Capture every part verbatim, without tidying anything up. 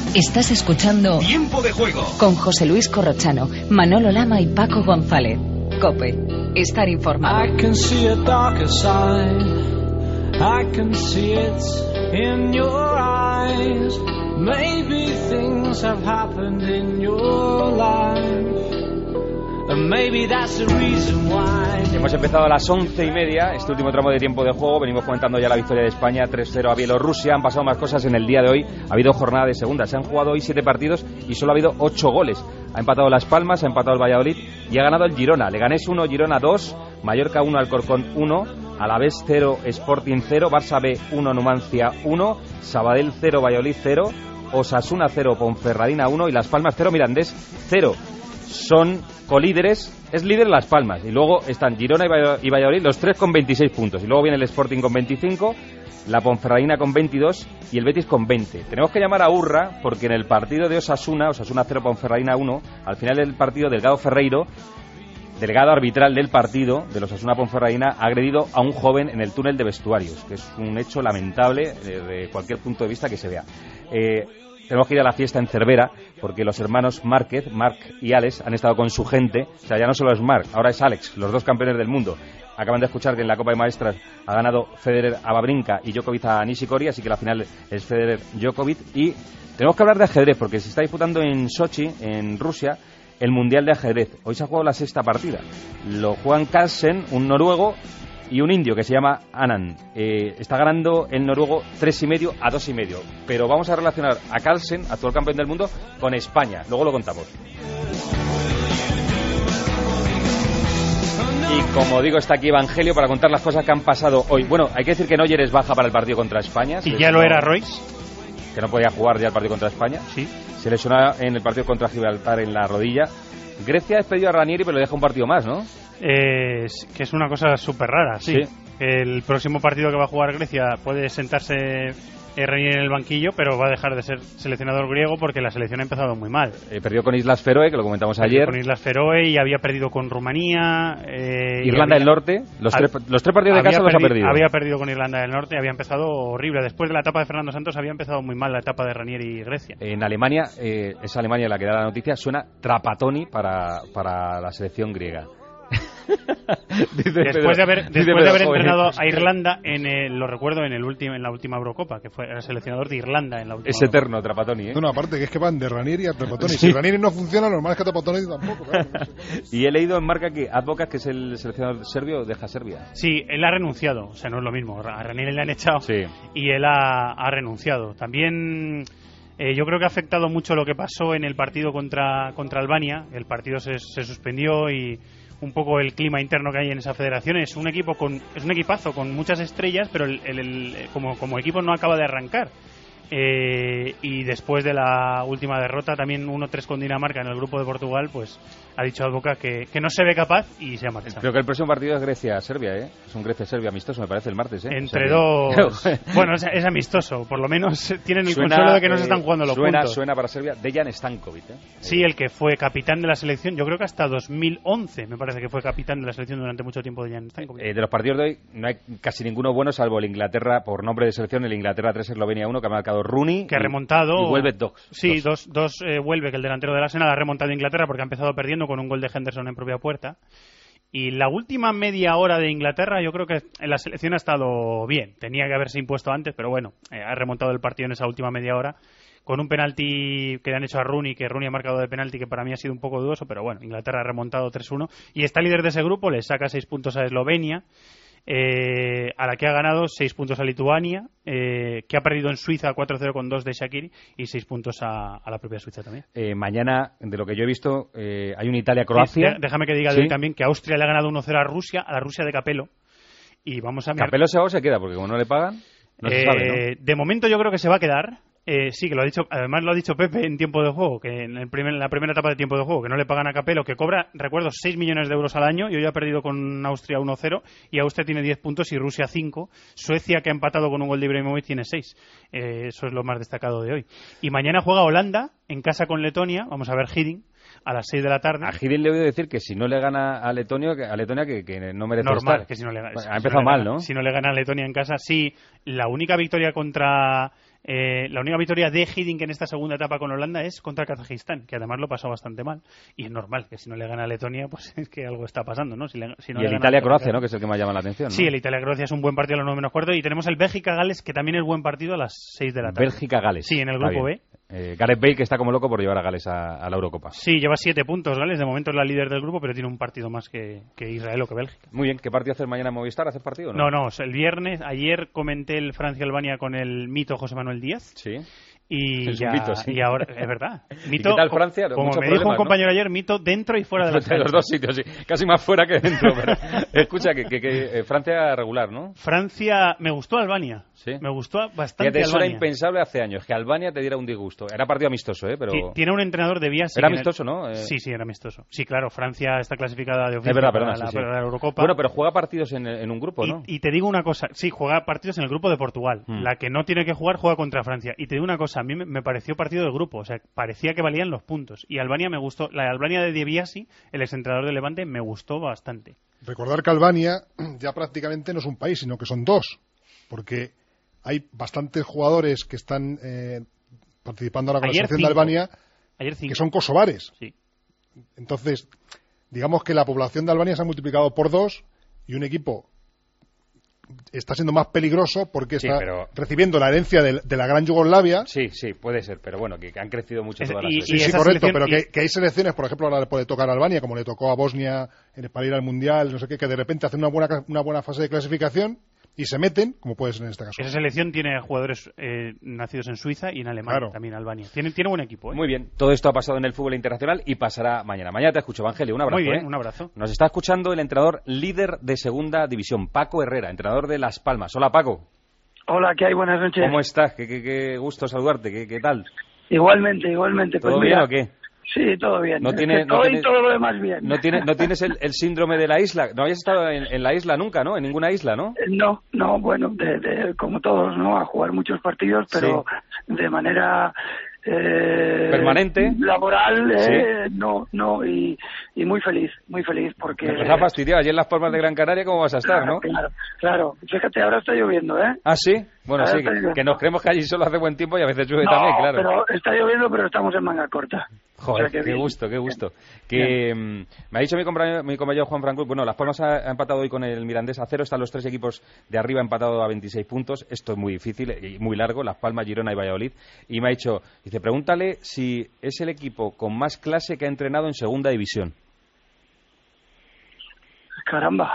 Estás escuchando Tiempo de Juego con José Luis Corrochano, Manolo Lama y Paco González. COPE. Estar informado. I can see a darker side. I can see it in your eyes. Maybe things have happened in your life. And maybe that's the reason why. Hemos empezado a las once y media, este último tramo de tiempo de juego. Venimos comentando ya la victoria de España tres cero a Bielorrusia. Han pasado más cosas en el día de hoy. Ha habido jornada de segunda. Se han jugado hoy siete partidos y solo ha habido ocho goles. Ha empatado Las Palmas, ha empatado el Valladolid y ha ganado el Girona. Leganés uno, Girona dos, Mallorca uno, Alcorcón uno, Alavés cero, Sporting cero, Barça B uno, Numancia uno, Sabadell cero, Valladolid cero, Osasuna cero, Ponferradina uno y Las Palmas cero, Mirandés cero. Son colíderes, es líder Las Palmas y luego están Girona y Valladolid, los tres con veintiséis puntos, y luego viene el Sporting con veinticinco, la Ponferradina con veintidós y el Betis con veinte. Tenemos que llamar a Urra porque en el partido de Osasuna, Osasuna cero, Ponferradina uno, al final del partido Delgado Ferreiro, delegado arbitral del partido de los Osasuna Ponferradina, ha agredido a un joven en el túnel de vestuarios, que es un hecho lamentable desde cualquier punto de vista que se vea. Eh, Tenemos que ir a la fiesta en Cervera, porque los hermanos Márquez, Marc y Alex, han estado con su gente. O sea, ya no solo es Marc, ahora es Alex, los dos campeones del mundo. Acaban de escuchar que en la Copa de Maestras ha ganado Federer a Wawrinka y Djokovic a Nishikori, así que la final es Federer-Djokovic. Y tenemos que hablar de ajedrez, porque se está disputando en Sochi, en Rusia, el Mundial de Ajedrez. Hoy se ha jugado la sexta partida. Lo juegan Carlsen, un noruego, y un indio que se llama Anand. Eh, está ganando el noruego tres y medio a dos y medio. Pero vamos a relacionar a Carlsen, actual campeón del mundo, con España. Luego lo contamos. Y como digo, está aquí Evangelio para contar las cosas que han pasado hoy. Bueno, hay que decir que Neuer es baja para el partido contra España. Y ya lo era Royce, que no podía jugar ya el partido contra España. Sí. Se lesionó en el partido contra Gibraltar en la rodilla. Grecia ha despedido a Ranieri, pero le deja un partido más, ¿no? Eh, que es una cosa súper rara, sí. sí. El próximo partido que va a jugar Grecia puede sentarse Ranieri en el banquillo, pero va a dejar de ser seleccionador griego porque la selección ha empezado muy mal. Eh, perdió con Islas Feroe, que lo comentamos ayer. Con Islas Feroe y había perdido con Rumanía. Eh, Irlanda había, del Norte, los, al, tres, los tres partidos de casa los ha perdido. Había perdido con Irlanda del Norte, había empezado horrible. Después de la etapa de Fernando Santos había empezado muy mal la etapa de Ranieri y Grecia. En Alemania, eh, es Alemania la que da la noticia, suena Trapattoni para, para la selección griega. Dice después Pedro, de haber, después Pedro, de haber entrenado a Irlanda en el, lo recuerdo en el último en la última Eurocopa, que fue el seleccionador de Irlanda en la última. Es eterno Trapattoni, ¿eh? No, no, aparte que es que van de Ranieri a Trapattoni. Sí. Si Ranieri no funciona, lo normal es que Trapattoni tampoco. Claro, no sé. Y he leído en Marca que Advocat, que es el seleccionador serbio, deja Serbia. Sí, él ha renunciado, o sea, no es lo mismo. A Ranieri le han echado sí. y él ha, ha renunciado. También eh, yo creo que ha afectado mucho lo que pasó en el partido contra contra Albania. El partido se, se suspendió y un poco el clima interno que hay en esa federación. Es un equipo con es un equipazo con muchas estrellas, pero el, el, el, como, como equipo no acaba de arrancar. Eh, y después de la última derrota, también uno tres con Dinamarca en el grupo de Portugal, pues ha dicho Advocat que, que no se ve capaz y se ha marchado. Creo que el próximo partido es Grecia-Serbia, ¿eh? Es un Grecia-Serbia amistoso, me parece, el martes, ¿eh? Entre o sea, dos... Que... bueno, es, es amistoso, por lo menos tienen el suena, consuelo de que no eh, se están jugando los suena, puntos. Suena para Serbia Dejan Stankovic, ¿eh? Sí, el que fue capitán de la selección, yo creo que hasta dos mil once me parece que fue capitán de la selección durante mucho tiempo Dejan Stankovic. Eh, de los partidos de hoy no hay casi ninguno bueno, salvo el Inglaterra, por nombre de selección, el Inglaterra tres, Eslovenia uno, que ha marcado Rooney. Que ha remontado. Y Welbeck dos. Sí, dos, dos eh, Welbeck, el delantero del Arsenal, ha remontado a Inglaterra porque ha empezado perdiendo con un gol de Henderson en propia puerta. Y la última media hora de Inglaterra, yo creo que en la selección ha estado bien. Tenía que haberse impuesto antes, pero bueno, eh, ha remontado el partido en esa última media hora con un penalti que le han hecho a Rooney, que Rooney ha marcado de penalti, que para mí ha sido un poco dudoso, pero bueno, Inglaterra ha remontado tres uno y está líder de ese grupo, le saca seis puntos a Eslovenia. Eh, a la que ha ganado seis puntos a Lituania, eh, que ha perdido en Suiza cuatro cero con dos de Shaqiri y seis puntos a, a la propia Suiza también. Eh, mañana, de lo que yo he visto, eh, hay un Italia-Croacia. Sí, déjame que diga de hoy también que Austria le ha ganado uno cero a Rusia, a la Rusia de Capello. Y vamos a ver... ¿Capello se va o se queda? Porque como no le pagan, no se eh, sabe, ¿no? De momento yo creo que se va a quedar. Eh, sí, que lo ha dicho, además lo ha dicho Pepe en tiempo de juego, que en, el primer, en la primera etapa de tiempo de juego, que no le pagan a Capello, que cobra, recuerdo, seis millones de euros al año, y hoy ha perdido con Austria uno cero, y Austria tiene diez puntos y Rusia cinco. Suecia, que ha empatado con un gol de Ibrahimovic, tiene seis. Eh, eso es lo más destacado de hoy. Y mañana juega Holanda, en casa con Letonia, vamos a ver Hiddink, a las seis de la tarde. A Hiddink le he oído decir que si no le gana a Letonia, que, a Letonia que, que no merece Normal, estar. que si no le gana. Bueno, si ha empezado si no mal, gana, ¿no? Si no le gana a Letonia en casa, sí. La única victoria contra Eh, la única victoria de Hiddink en esta segunda etapa con Holanda es contra Kazajistán, que además lo pasó bastante mal. Y es normal que si no le gana a Letonia, pues es que algo está pasando, ¿no? Si le, si no y le el gana Italia-Croacia, ¿no? Que es el que más llama la atención, ¿no? Sí, el Italia-Croacia es un buen partido a los nueve menos cuarto. Y tenemos el Bélgica-Gales, que también es buen partido a las seis de la tarde. Bélgica-Gales. Sí, en el grupo B. Eh, Gareth Bale, que está como loco por llevar a Gales a, a la Eurocopa. Sí, lleva siete puntos, Gales. De momento es la líder del grupo, pero tiene un partido más que, que Israel o que Bélgica. Muy bien. ¿Qué partido haces mañana en Movistar? ¿Haces partido o no? No, no. El viernes, ayer comenté el Francia-Albania con el mito José Manuel Díaz. Sí. Y, es ya, un mito, sí. y ahora, es verdad. ¿Y Mito, qué tal Francia? Como Muchos me dijo un problemas, compañero ¿no? ayer, mito dentro y fuera de las De los canchas. dos sitios, sí. Casi más fuera que dentro. Pero, escucha, que, que, que eh, Francia regular, ¿no? Francia, me gustó Albania. Sí. Me gustó bastante Fíjate, eso era Albania. impensable hace años, que Albania te diera un disgusto. Era partido amistoso, ¿eh? Pero... Ti- Tiene un entrenador de Biasi. Era que en el- amistoso, ¿no? Eh, Sí, sí, era amistoso. Sí, claro, Francia está clasificada de oficio Es verdad, para, perdona, la, sí, sí. para la Eurocopa. Bueno, pero juega partidos en, en un grupo, y, ¿no? y te digo una cosa, sí, juega partidos en el grupo de Portugal. Hmm. La que no tiene que jugar juega contra Francia. Y te digo una cosa, a mí me, me pareció partido de grupo, o sea, parecía que valían los puntos. Y Albania me gustó, la Albania de Dibiasi, el exentrenador de Levante, me gustó bastante. Recordar que Albania ya prácticamente no es un país, sino que son dos, porque hay bastantes jugadores que están eh, participando ahora con Ayer la selección cinco. de Albania Ayer cinco. que son kosovares. Sí. Entonces, digamos que la población de Albania se ha multiplicado por dos y un equipo está siendo más peligroso porque Sí, está pero- recibiendo la herencia de, de la gran Yugoslavia. Sí, sí, puede ser, pero bueno, que, que han crecido mucho Es- todas las y- selecciones. Sí, sí, esa correcto, selección- pero y- que, que hay selecciones, por ejemplo, ahora le puede tocar a Albania, como le tocó a Bosnia en- para ir al Mundial, no sé qué, que de repente hacen una buena, una buena fase de clasificación y se meten, como puede ser en este caso. Esa selección tiene jugadores eh, nacidos en Suiza y en Alemania, Claro. también Albania. Tiene, tiene buen equipo, ¿eh? Muy bien, todo esto ha pasado en el fútbol internacional y pasará mañana. Mañana te escucho, Evangelio, un abrazo. Muy bien, ¿eh? un abrazo. Nos está escuchando el entrenador líder de segunda división, Paco Herrera, entrenador de Las Palmas. Hola, Paco. Hola, ¿qué hay? Buenas noches. ¿Cómo estás? Qué, qué, qué gusto saludarte. ¿Qué, qué tal? Igualmente, igualmente. ¿Todo pues bien mira, o qué? Sí, todo bien. No tiene- Excepto no hoy tiene- todo lo demás bien. ¿No, tiene, no tienes el, el síndrome de la isla? No habías estado en, en la isla nunca, ¿no? En ninguna isla, ¿no? Eh, No, no, bueno, de, de- como todos, ¿no? A jugar muchos partidos, pero de manera... eh, ¿Permanente? Laboral, eh, no, no, y, y muy feliz, muy feliz, porque... Nos ha fastidiado. Allí en Las Palmas de Gran Canaria, ¿cómo vas a estar, no? Claro, claro. Fíjate, ahora está lloviendo, ¿eh? Ah, sí. Bueno, Ahora sí, está que, lloviendo. que nos creemos que allí solo hace buen tiempo y a veces llueve No, también, claro. pero está lloviendo, pero estamos en manga corta. Joder, O sea que qué bien. gusto, qué gusto. Que mm, me ha dicho mi compañero, mi compañero Juan Franco, bueno, Las Palmas ha, ha empatado hoy con el Mirandés a cero, están los tres equipos de arriba empatados a veintiséis puntos, esto es muy difícil y muy largo, Las Palmas, Girona y Valladolid, y me ha dicho, dice, pregúntale si es el equipo con más clase que ha entrenado en segunda división. Caramba.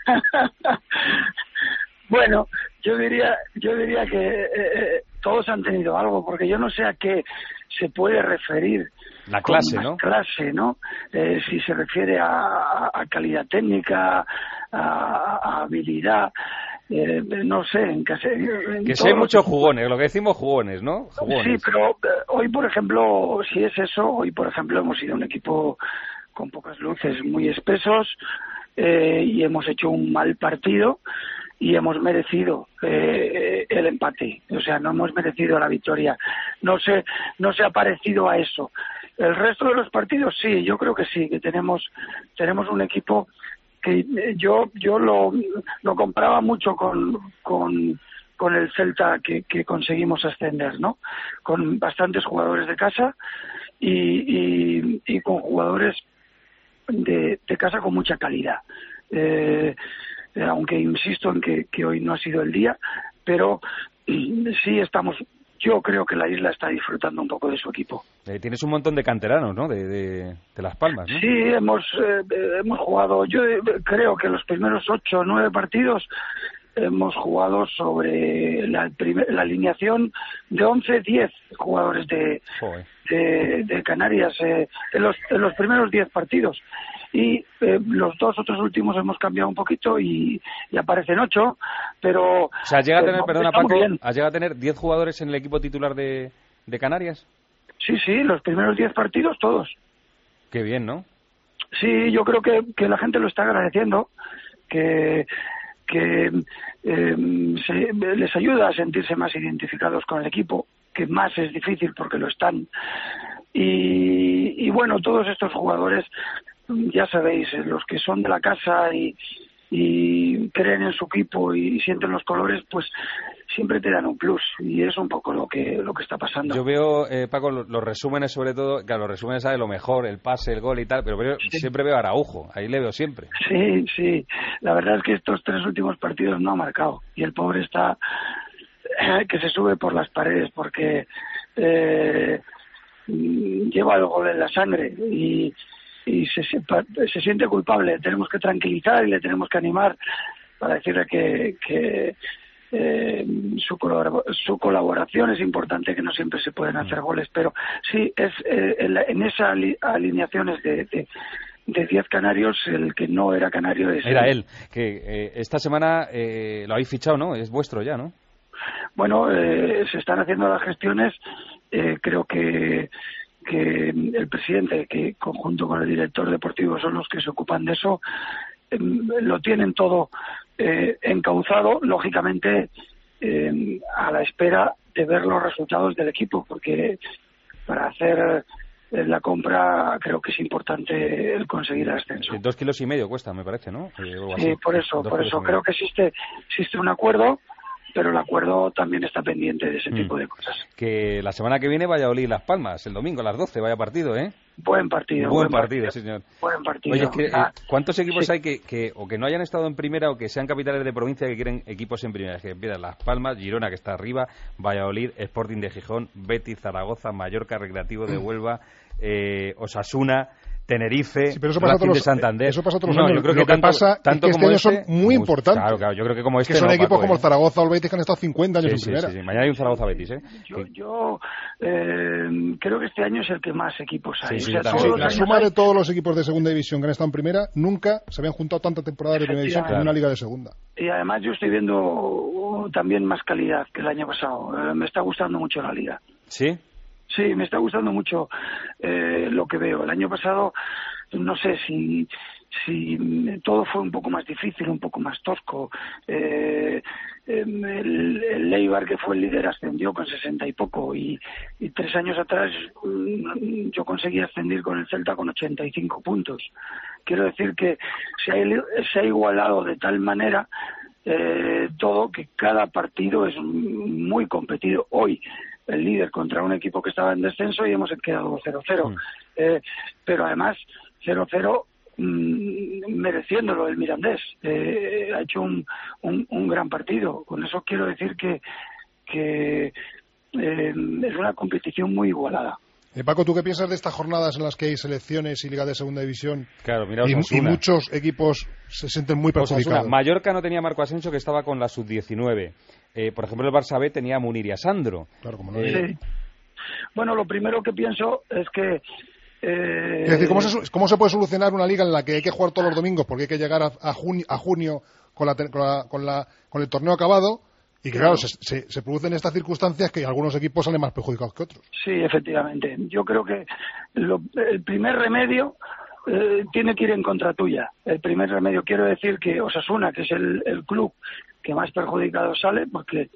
Bueno, yo diría, yo diría que eh, eh, todos han tenido algo, porque yo no sé a qué se puede referir. La con clase, más ¿no? Clase, ¿no? Eh, si se refiere a, a calidad técnica, a, a habilidad, eh, no sé, en que, se- en Que todos sé los- muchos jugones, lo que decimos jugones, ¿no? Sí, Jugones. pero eh, hoy, por ejemplo, si es eso, hoy, por ejemplo, hemos sido un equipo con pocas luces, muy espesos, eh, y hemos hecho un mal partido y hemos merecido eh, el empate. O sea, no hemos merecido la victoria. No se, no se ha parecido a eso. El resto de los partidos, sí, yo creo que sí, que tenemos, tenemos un equipo que eh, yo, yo lo, lo comparaba mucho con, con, con el Celta que, que conseguimos ascender, ¿no? Con bastantes jugadores de casa y, y, y con jugadores de, de casa con mucha calidad. Eh, eh, aunque insisto en que, que hoy no ha sido el día, pero mm, sí estamos, yo creo que la isla está disfrutando un poco de su equipo. Eh, tienes un montón de canteranos, ¿no? De, de, de Las Palmas, ¿no? Sí, hemos, eh, eh, hemos jugado, yo eh, creo que los primeros ocho o nueve partidos hemos jugado sobre la, primer, la alineación de once diez jugadores de, Joder. de, de Canarias eh, en, los, en los primeros diez partidos. Y eh, los dos otros últimos hemos cambiado un poquito y, y aparecen ocho, pero... O sea, llega a tener, eh, perdona está muy Paco, bien. ¿has llegado a tener diez jugadores en el equipo titular de, de Canarias? Sí, sí, los primeros diez partidos todos. Qué bien, ¿no? Sí, yo creo que, que la gente lo está agradeciendo, que, que eh, se, les ayuda a sentirse más identificados con el equipo, que más es difícil porque lo están. Y, y bueno, todos estos jugadores, ya sabéis, los que son de la casa y, y creen en su equipo y sienten los colores, pues siempre te dan un plus, y es un poco lo que lo que está pasando. Yo veo, eh, Paco, los, los resúmenes sobre todo, claro, los resúmenes sabe lo mejor, el pase, el gol y tal, pero veo, sí. siempre veo a Araujo, ahí le veo siempre. Sí, sí, la verdad es que estos tres últimos partidos no ha marcado, y el pobre está eh, que se sube por las paredes, porque eh, lleva el gol en la sangre, y, y se, se siente culpable. Tenemos que tranquilizar y le tenemos que animar para decirle que... que Eh, su, colabor- su colaboración es importante, que no siempre se pueden hacer goles, pero sí es eh, en, la, en esa ali- alineaciones de, de, de diez canarios, el que no era canario es era él, que eh, esta semana eh, lo habéis fichado, ¿no? Es vuestro ya, ¿no? Bueno, eh, se están haciendo las gestiones, eh, creo que que el presidente, que conjunto con el director deportivo son los que se ocupan de eso, eh, lo tienen todo eh, encauzado, lógicamente eh, a la espera de ver los resultados del equipo, porque para hacer eh, la compra creo que es importante el conseguir el ascenso. Dos kilos y medio cuesta, me parece, ¿no? Eh, sí, por eso, por eso creo que existe existe un acuerdo, pero el acuerdo también está pendiente de ese mm. tipo de cosas. Que la semana que viene Valladolid Las Palmas, el domingo a las doce, vaya partido, ¿eh? Buen partido. Buen, buen partido, partido, sí, señor. Buen partido. Oye, es que, ah, eh, ¿cuántos equipos sí. hay que, que o que no hayan estado en primera o que sean capitales de provincia que quieren equipos en primera? Que empiezan Las Palmas, Girona, que está arriba, Valladolid, Sporting de Gijón, Betis, Zaragoza, Mallorca, Recreativo de Huelva, eh, Osasuna, Tenerife, sí, pero eso pasa Racing todos, de Santander. Eso pasa todos los no, años. Yo creo Lo que, que tanto, pasa tanto es que como este año este, son muy importantes. Claro, claro. Yo creo que como este que son no, equipos Paco, como ¿eh? el Zaragoza o el Betis que han estado cincuenta años sí, en sí, primera. Sí, sí. Mañana hay un Zaragoza-Betis, ¿eh? Yo, que... yo eh, creo que este año es el que más equipos hay. Sí, sí, o sea, todos todos los la años suma hay... de todos los equipos de segunda división que han estado en primera, nunca se habían juntado tantas temporadas de primera división en una liga de segunda. Y además yo estoy viendo uh, también más calidad que el año pasado. Eh, me está gustando mucho la liga. ¿Sí? Sí, me está gustando mucho eh, lo que veo. El año pasado, no sé si si todo fue un poco más difícil, un poco más tosco. Eh, el, el Eibar, que fue el líder, ascendió con sesenta y poco, y, y tres años atrás yo conseguí ascendir con el Celta con ochenta y cinco puntos. Quiero decir que se ha, se ha igualado de tal manera eh, todo, que cada partido es muy competido. Hoy el líder contra un equipo que estaba en descenso y hemos quedado cero cero. Mm. Eh, pero además cero cero mmm, mereciéndolo el Mirandés. Eh, ha hecho un, un, un gran partido. Con eso quiero decir que, que eh, es una competición muy igualada. Eh, Paco, ¿tú qué piensas de estas jornadas en las que hay selecciones y liga de segunda división? Claro, mira, y, y muchos equipos se sienten muy perjudicados. Osasuna. Mallorca no tenía Marco Asensio, que estaba con la sub diecinueve. Eh, por ejemplo, el Barça B tenía a Munir y a Sandro. Claro, como no. Eh... Sí. Bueno, lo primero que pienso es que... Eh... Es decir, ¿cómo se, ¿cómo se puede solucionar una liga en la que hay que jugar todos los domingos porque hay que llegar a, a, junio, a junio con, la, con, la, con, la, con el torneo acabado? Y que, claro, se, se, se producen estas circunstancias que algunos equipos salen más perjudicados que otros. Sí, efectivamente. Yo creo que lo, el primer remedio eh, tiene que ir en contra tuya. El primer remedio, quiero decir que Osasuna, que es el, el club que más perjudicado sale, porque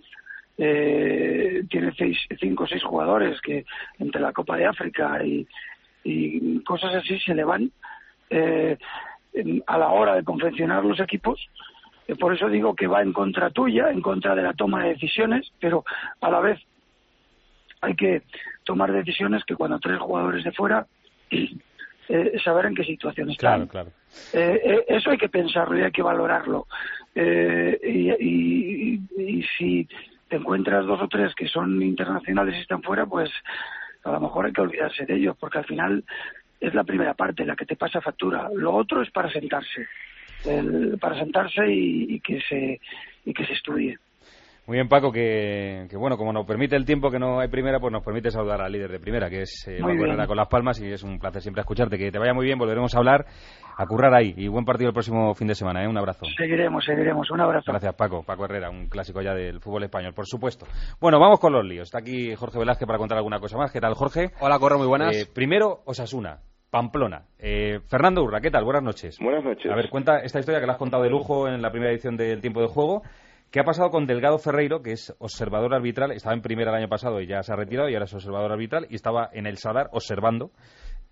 eh, tiene seis, cinco o seis jugadores que entre la Copa de África y, y cosas así se le van eh, a la hora de confeccionar los equipos. Por eso digo que va en contra tuya, en contra de la toma de decisiones, pero a la vez hay que tomar decisiones que cuando traes jugadores de fuera, eh, saber en qué situación están. Claro, claro. Eh, eh, eso hay que pensarlo y hay que valorarlo. Eh, y, y, y si te encuentras dos o tres que son internacionales y están fuera, pues a lo mejor hay que olvidarse de ellos, porque al final es la primera parte la que te pasa factura. Lo otro es para sentarse. El, para sentarse y, y que se y que se estudie. Muy bien, Paco, que, que bueno, como nos permite el tiempo que no hay primera, pues nos permite saludar al líder de primera, que es eh, Paco Herrera con Las Palmas, y es un placer siempre escucharte. Que te vaya muy bien, volveremos a hablar, a currar ahí, y buen partido el próximo fin de semana, ¿eh? Un abrazo. Seguiremos, seguiremos, un abrazo. Gracias, Paco. Paco Herrera, un clásico ya del fútbol español, por supuesto. Bueno, vamos con los líos. Está aquí Jorge Velázquez para contar alguna cosa más. ¿Qué tal, Jorge? Hola, Corro, muy buenas. Eh, primero, Osasuna. Pamplona. Eh, Fernando Urra, ¿qué tal? Buenas noches. Buenas noches. A ver, cuenta esta historia que la has contado de lujo en la primera edición del Tiempo de Juego. ¿Qué ha pasado con Delgado Ferreiro, que es observador arbitral? Estaba en primera el año pasado y ya se ha retirado, y ahora es observador arbitral, y estaba en el Sadar observando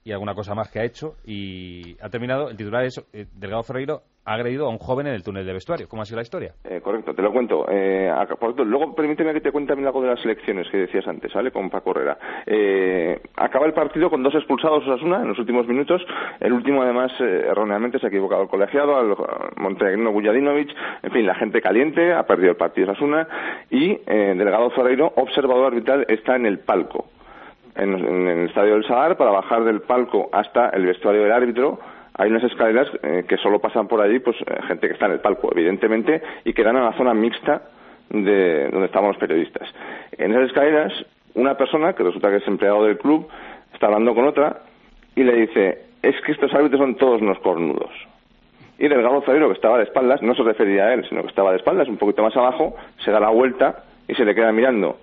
y alguna cosa más que ha hecho, y ha terminado, el titular es eh, Delgado Ferreiro ha agredido a un joven en el túnel de vestuario. ¿Cómo ha sido la historia? Eh, correcto, te lo cuento. Eh, acá, por cierto, luego permíteme que te cuente también algo de las elecciones que decías antes, ¿vale? Con Paco Herrera. Eh, acaba el partido con dos expulsados Osasuna en los últimos minutos. El último, además, eh, erróneamente se ha equivocado el colegiado, al montenegrino Gujadinovic. En fin, la gente caliente, ha perdido el partido Osasuna. Y eh, Delgado Ferreiro, observador arbitral, está en el palco, en, en el estadio del Sadar, para bajar del palco hasta el vestuario del árbitro. Hay unas escaleras eh, que solo pasan por allí pues eh, gente que está en el palco, evidentemente, y que dan a la zona mixta de donde estaban los periodistas. En esas escaleras, una persona, que resulta que es empleado del club, está hablando con otra y le dice: es que estos árbitros son todos unos cornudos. Y Delgado Ferreiro, que estaba de espaldas, no se refería a él, sino que estaba de espaldas, un poquito más abajo, se da la vuelta y se le queda mirando.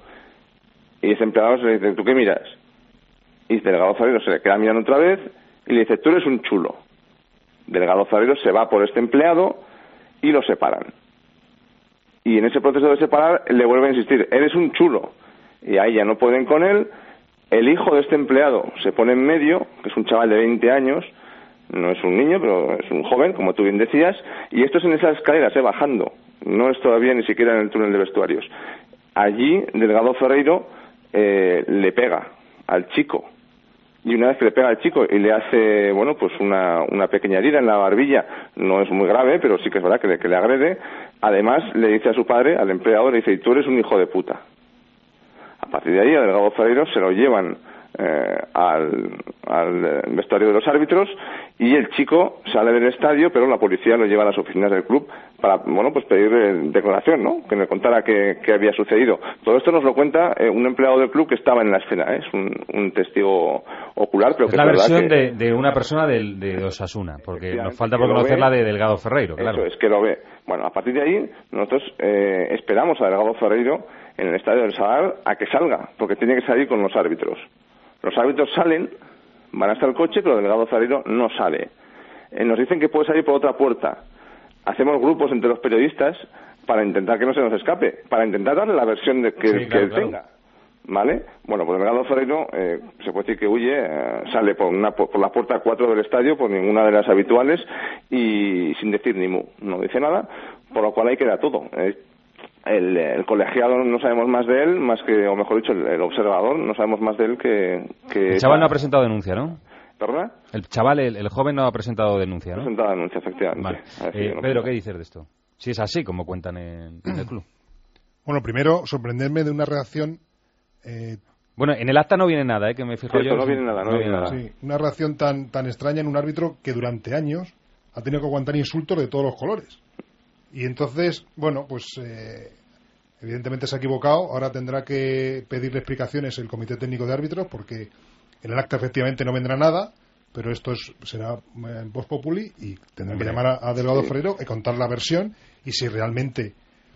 Y ese empleado se le dice: ¿tú qué miras? Y Delgado Ferreiro se le queda mirando otra vez y le dice: tú eres un chulo. Delgado Ferreiro se va por este empleado y lo separan. Y en ese proceso de separar le vuelve a insistir: eres un chulo. Y ahí ya no pueden con él. El hijo de este empleado se pone en medio, que es un chaval de veinte años, no es un niño, pero es un joven, como tú bien decías, y esto es en esas escaleras, eh, bajando. No es todavía ni siquiera en el túnel de vestuarios. Allí Delgado Ferreiro eh, le pega al chico. Y una vez que le pega al chico y le hace, bueno, pues una, una pequeña herida en la barbilla, no es muy grave, pero sí que es verdad que le, que le agrede. Además, le dice a su padre, al empleador, le dice: y tú eres un hijo de puta. A partir de ahí, a Delgado Ferreiro se lo llevan eh, al, al vestuario de los árbitros y el chico sale del estadio, pero la policía lo lleva a las oficinas del club para, bueno, pues pedir declaración, ¿no? Que me contara qué, qué había sucedido. Todo esto nos lo cuenta eh, un empleado del club que estaba en la escena, ¿eh? Es un, un testigo ocular, pero es que la es verdad versión que... de, de una persona de, de Osasuna, porque nos falta por conocer la de Delgado Ferreiro, claro. Eso es, que lo ve. Bueno, a partir de ahí, nosotros eh, esperamos a Delgado Ferreiro en el estadio del Sadar a que salga, porque tiene que salir con los árbitros. Los árbitros salen, van hasta el coche, pero Delgado Ferreiro no sale. Eh, nos dicen que puede salir por otra puerta. Hacemos grupos entre los periodistas para intentar que no se nos escape, para intentar darle la versión de que, sí, que claro, él claro. tenga. ¿Vale? Bueno, pues Delgado Ferreiro eh, se puede decir que huye, eh, sale por, una, por, por la puerta cuatro del estadio, por ninguna de las habituales, y sin decir ni mu, no dice nada, por lo cual ahí queda todo. Eh, el, el colegiado no sabemos más de él, más que, o mejor dicho, el, el observador, no sabemos más de él que... que el chaval no ha presentado denuncia, ¿no? ¿Perdona? El chaval, el, el joven no ha presentado denuncia, ¿no? Ha presentado denuncia, efectivamente. Vale. Eh, no Pedro, ¿qué dices de esto? Si es así, como cuentan en, en el club. Bueno, primero, sorprenderme de una reacción... Eh, bueno, en el acta no viene nada, ¿eh? Que me fijo yo. No viene nada, no, no viene nada. Sí, una reacción tan, tan extraña en un árbitro que durante años ha tenido que aguantar insultos de todos los colores. Y entonces, bueno, pues eh, evidentemente se ha equivocado. Ahora tendrá que pedirle explicaciones el Comité Técnico de Árbitros, porque en el acta efectivamente no vendrá nada, pero esto es, será en Vox Populi y tendrán que llamar a, a Delgado sí. Ferreiro y contar la versión y si realmente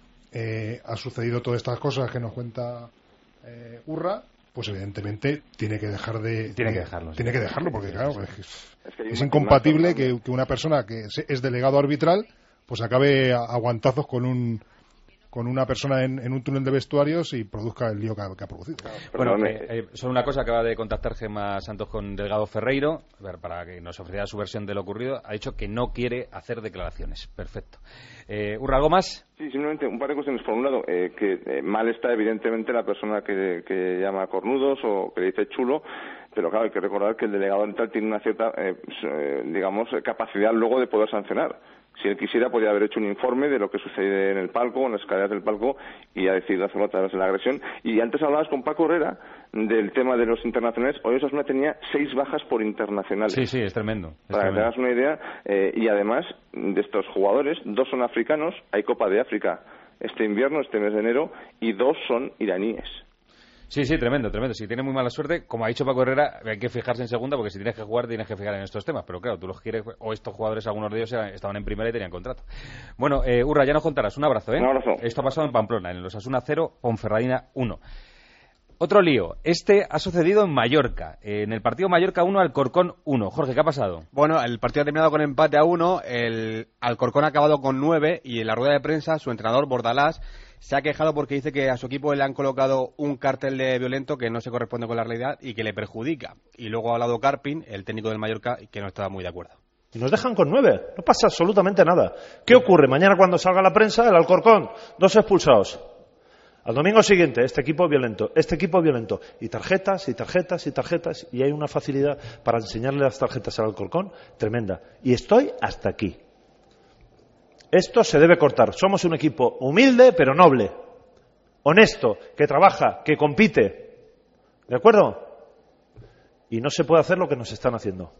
eh, ha sucedido todas estas cosas que nos cuenta eh, Urra, pues evidentemente tiene que dejar de tiene de, que dejarlo sí. tiene que dejarlo porque claro es, es, que es incompatible que, que una persona que es delegado arbitral pues acabe a, a guantazos con un con una persona en, en un túnel de vestuarios y produzca el lío que ha, que ha producido. Bueno, eh, eh, solo una cosa, acaba de contactar Gemma Santos con Delgado Ferreiro para que nos ofreciera su versión de lo ocurrido. Ha dicho que no quiere hacer declaraciones. Perfecto. Eh, ¿Urra, algo más? Sí, simplemente un par de cuestiones. Por un lado, eh, que eh, mal está evidentemente la persona que, que llama cornudos o que le dice chulo, pero claro, hay que recordar que el delegado tal tiene una cierta, eh, digamos, capacidad luego de poder sancionar. Si él quisiera, podría haber hecho un informe de lo que sucede en el palco, en las escaleras del palco, y ha decidido hacerlo a través de la agresión. Y antes hablabas con Paco Herrera del tema de los internacionales. Hoy Osasuna tenía seis bajas por internacionales. Sí, sí, es tremendo. Es Para tremendo. que te hagas una idea, eh, y además de estos jugadores, dos son africanos, hay Copa de África este invierno, este mes de enero, y dos son iraníes. Sí, sí, tremendo, tremendo. Si tiene muy mala suerte, como ha dicho Paco Herrera, hay que fijarse en segunda, porque si tienes que jugar, tienes que fijar en estos temas. Pero claro, tú los quieres, o estos jugadores, algunos de ellos estaban en primera y tenían contrato. Bueno, eh, Urra, ya nos contarás. Un abrazo, ¿eh? Un abrazo. Esto ha pasado en Pamplona, en los Osasuna cero, Ponferradina uno. Otro lío. Este ha sucedido en Mallorca. En el partido Mallorca uno, Alcorcón uno. Jorge, ¿qué ha pasado? Bueno, el partido ha terminado con empate a uno. El Alcorcón ha acabado con nueve y en la rueda de prensa su entrenador, Bordalás, se ha quejado porque dice que a su equipo le han colocado un cartel de violento que no se corresponde con la realidad y que le perjudica. Y luego ha hablado Carpin, el técnico del Mallorca, que no estaba muy de acuerdo. Y nos dejan con nueve, no pasa absolutamente nada. ¿Qué ocurre? Mañana cuando salga la prensa, el Alcorcón, dos expulsados. Al domingo siguiente, este equipo violento, este equipo violento. Y tarjetas, y tarjetas, y tarjetas. Y hay una facilidad para enseñarle las tarjetas al Alcorcón tremenda. Y estoy hasta aquí. Esto se debe cortar. Somos un equipo humilde, pero noble. Honesto, que trabaja, que compite. ¿De acuerdo? Y no se puede hacer lo que nos están haciendo.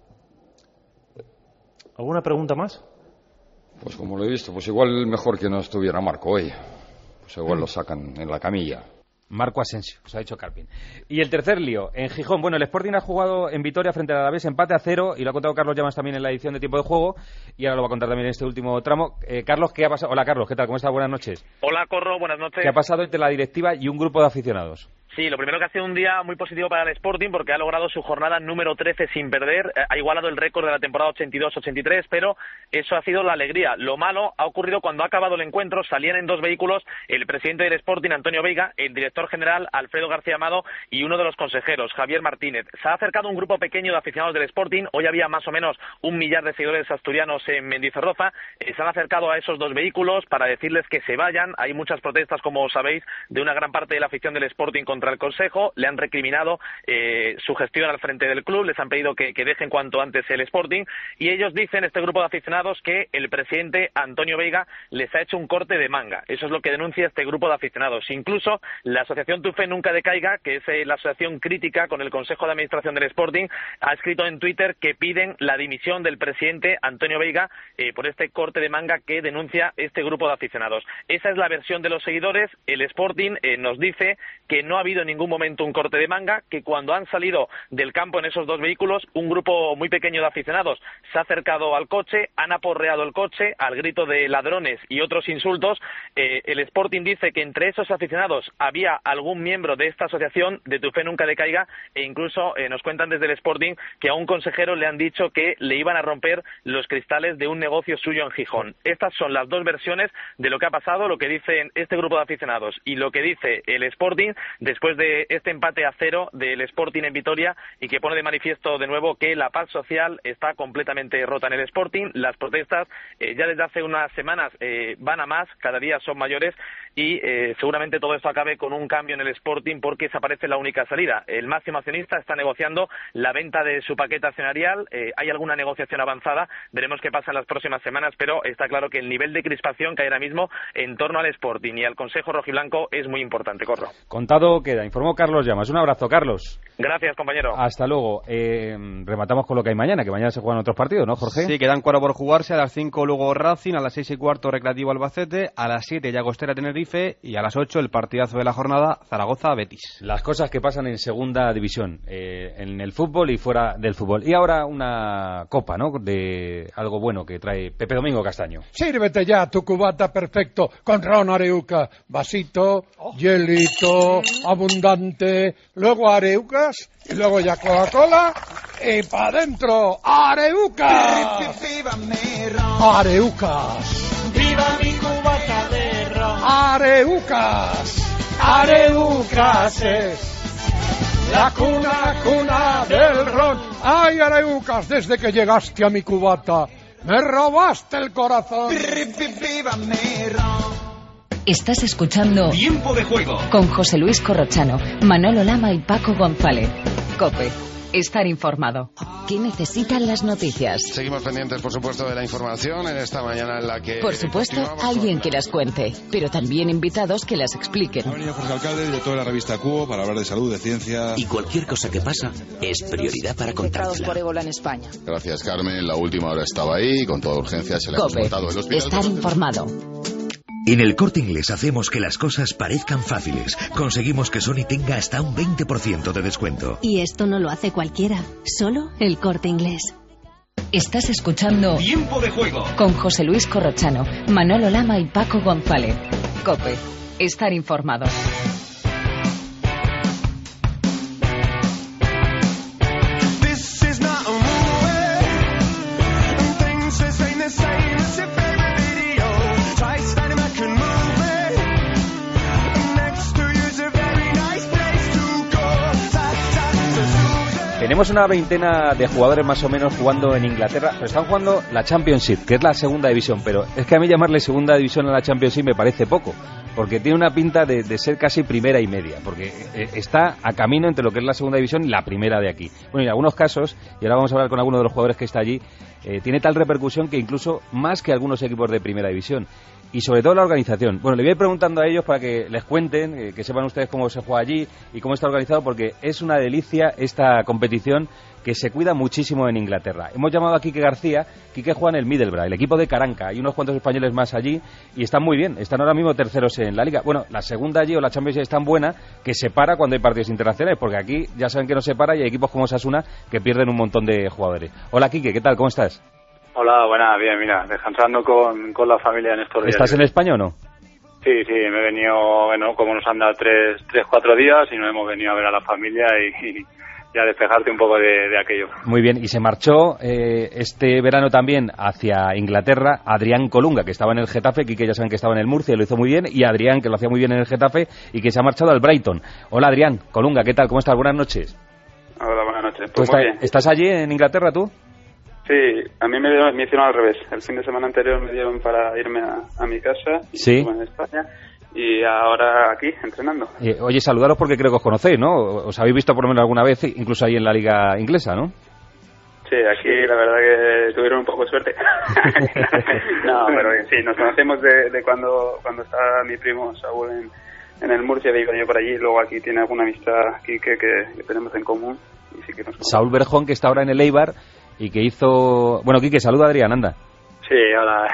¿Alguna pregunta más? Pues como lo he visto, pues igual mejor que no estuviera Marco hoy. Pues igual lo sacan en la camilla. Marco Asensio, os ha dicho Carpin. Y el tercer lío, en Gijón. Bueno, el Sporting ha jugado en Vitoria frente al Alavés, empate a cero, y lo ha contado Carlos Llamas también en la edición de Tiempo de Juego, y ahora lo va a contar también en este último tramo. Eh, Carlos, ¿qué ha pasado? Hola, Carlos, ¿qué tal? ¿Cómo estás? Buenas noches. Hola, Corro, buenas noches. ¿Qué ha pasado entre la directiva y un grupo de aficionados? Sí, lo primero que ha sido un día muy positivo para el Sporting porque ha logrado su jornada número trece sin perder, ha igualado el récord de la temporada ochenta y dos ochenta y tres, pero eso ha sido la alegría. Lo malo ha ocurrido cuando ha acabado el encuentro, salían en dos vehículos el presidente del Sporting, Antonio Veiga, el director general, Alfredo García Amado, y uno de los consejeros, Javier Martínez. Se ha acercado un grupo pequeño de aficionados del Sporting, hoy había más o menos un millar de seguidores asturianos en Mendizorroza, eh, se han acercado a esos dos vehículos para decirles que se vayan. Hay muchas protestas, como sabéis, de una gran parte de la afición del Sporting contra el Consejo. Le han recriminado eh, su gestión al frente del club, les han pedido que, que dejen cuanto antes el Sporting, y ellos dicen, este grupo de aficionados, que el presidente Antonio Veiga les ha hecho un corte de manga. Eso es lo que denuncia este grupo de aficionados. Incluso la asociación Tu Fe Nunca Decaiga, que es eh, la asociación crítica con el Consejo de Administración del Sporting, ha escrito en Twitter que piden la dimisión del presidente Antonio Veiga eh, por este corte de manga que denuncia este grupo de aficionados. Esa es la versión de los seguidores. El Sporting eh, nos dice que no ha habido en ningún momento un corte de manga, que cuando han salido del campo en esos dos vehículos, un grupo muy pequeño de aficionados se ha acercado al coche, han aporreado el coche al grito de ladrones y otros insultos. Eh, el Sporting dice que entre esos aficionados había algún miembro de esta asociación de Tu Fe Nunca Decaiga, e incluso eh, nos cuentan desde el Sporting que a un consejero le han dicho que le iban a romper los cristales de un negocio suyo en Gijón. Estas son las dos versiones de lo que ha pasado, lo que dicen este grupo de aficionados y lo que dice el Sporting después de este empate a cero del Sporting en Vitoria, y que pone de manifiesto de nuevo que la paz social está completamente rota en el Sporting. Las protestas eh, ya desde hace unas semanas eh, van a más, cada día son mayores, y eh, seguramente todo esto acabe con un cambio en el Sporting porque esa parece la única salida. El máximo accionista está negociando la venta de su paquete accionarial, eh, hay alguna negociación avanzada, veremos qué pasa en las próximas semanas, pero está claro que el nivel de crispación que hay ahora mismo en torno al Sporting y al Consejo Rojiblanco es muy importante. Corro. Contado queda, informó Carlos Llamas. Un abrazo, Carlos. Gracias, compañero. Hasta luego. Eh, rematamos con lo que hay mañana, que mañana se juegan otros partidos, ¿no, Jorge? Sí, quedan cuatro por jugarse. A las cinco luego Racing, a las seis y cuarto Recreativo Albacete, a las siete Llagostera Tenerife y a las ocho el partidazo de la jornada Zaragoza-Betis. Las cosas que pasan en segunda división, eh, en el fútbol y fuera del fútbol. Y ahora una copa, ¿no?, de algo bueno que trae Pepe Domingo Castaño. Sírvete ya tu cubata perfecto con ron Areuca. Vasito, hielito, abundante, luego Areucas y luego ya Coca-Cola y pa' dentro. ¡Areucas! ¡Areucas! ¡Viva mi cubata de ron! ¡Areucas! ¡Areucas es la cuna, cuna del ron! ¡Ay, Areucas! Desde que llegaste a mi cubata me robaste el corazón. ¡Viva mi ron! Estás escuchando Tiempo de Juego con José Luis Corrochano, Manolo Lama y Paco González. COPE. Estar informado. ¿Qué necesitan las noticias? Seguimos pendientes, por supuesto, de la información en esta mañana en la que... Por supuesto, alguien que las cuente, pero también invitados que las expliquen. Ha venido Jorge Alcalde, director de la revista Cuo, para hablar de salud, de ciencia... Y cualquier cosa que pasa es prioridad para contarla. por ébola en España. Gracias, Carmen. La última hora estaba ahí, con toda urgencia se la hemos montado el hospital. Estar informado. En el Corte Inglés hacemos que las cosas parezcan fáciles. Conseguimos que Sony tenga hasta un veinte por ciento de descuento. Y esto no lo hace cualquiera, solo el Corte Inglés. Estás escuchando Tiempo de Juego con José Luis Corrochano, Manolo Lama y Paco González. COPE. Estar informado. Tenemos una veintena de jugadores más o menos jugando en Inglaterra, pero están jugando la Championship, que es la segunda división, pero es que a mí llamarle segunda división a la Championship me parece poco, porque tiene una pinta de, de ser casi primera y media, porque eh, está a camino entre lo que es la segunda división y la primera de aquí. Bueno, y en algunos casos, y ahora vamos a hablar con alguno de los jugadores que está allí, eh, tiene tal repercusión que incluso más que algunos equipos de primera división. Y sobre todo la organización. Bueno, le voy a ir preguntando a ellos para que les cuenten, eh, que sepan ustedes cómo se juega allí y cómo está organizado, porque es una delicia esta competición que se cuida muchísimo en Inglaterra. Hemos llamado a Quique García. Quique juega en el Middlesbrough, el equipo de Caranca. Hay unos cuantos españoles más allí y están muy bien. Están ahora mismo terceros en la liga. Bueno, la segunda allí o la Champions es tan buena que se para cuando hay partidos internacionales, porque aquí ya saben que no se para y hay equipos como Osasuna que pierden un montón de jugadores. Hola, Quique, ¿qué tal? ¿Cómo estás? Hola, buena, bien, mira, descansando con, con la familia en estos días. ¿Estás en España o no? Sí, sí, me he venido, bueno, como nos han dado tres, tres, cuatro días y nos hemos venido a ver a la familia y, y, y a despejarte un poco de, de aquello. Muy bien, y se marchó eh, este verano también hacia Inglaterra Adrián Colunga, que estaba en el Getafe, que ya saben que estaba en el Murcia y lo hizo muy bien, y Adrián, que lo hacía muy bien en el Getafe y que se ha marchado al Brighton. Hola, Adrián Colunga, ¿qué tal? ¿Cómo estás? Buenas noches. Hola, buenas noches. Pues muy está, bien. ¿Estás allí en Inglaterra tú? Sí, a mí me, dieron, me hicieron al revés. El fin de semana anterior me dieron para irme a, a mi casa, y sí, estuve en España, y ahora aquí, entrenando. Eh, oye, saludaros porque creo que os conocéis, ¿no? Os habéis visto por lo menos alguna vez, incluso ahí en la liga inglesa, ¿no? Sí, aquí la verdad que tuvieron un poco de suerte. No, pero sí, nos conocemos de, de cuando cuando estaba mi primo Saúl en, en el Murcia, de iba yo por allí, y luego aquí tiene alguna amistad aquí que, que, que tenemos en común. Y sí que nos Saúl Berjón, que está ahora en el Eibar y que hizo... Bueno, Quique, saluda a Adrián, anda. Sí, hola.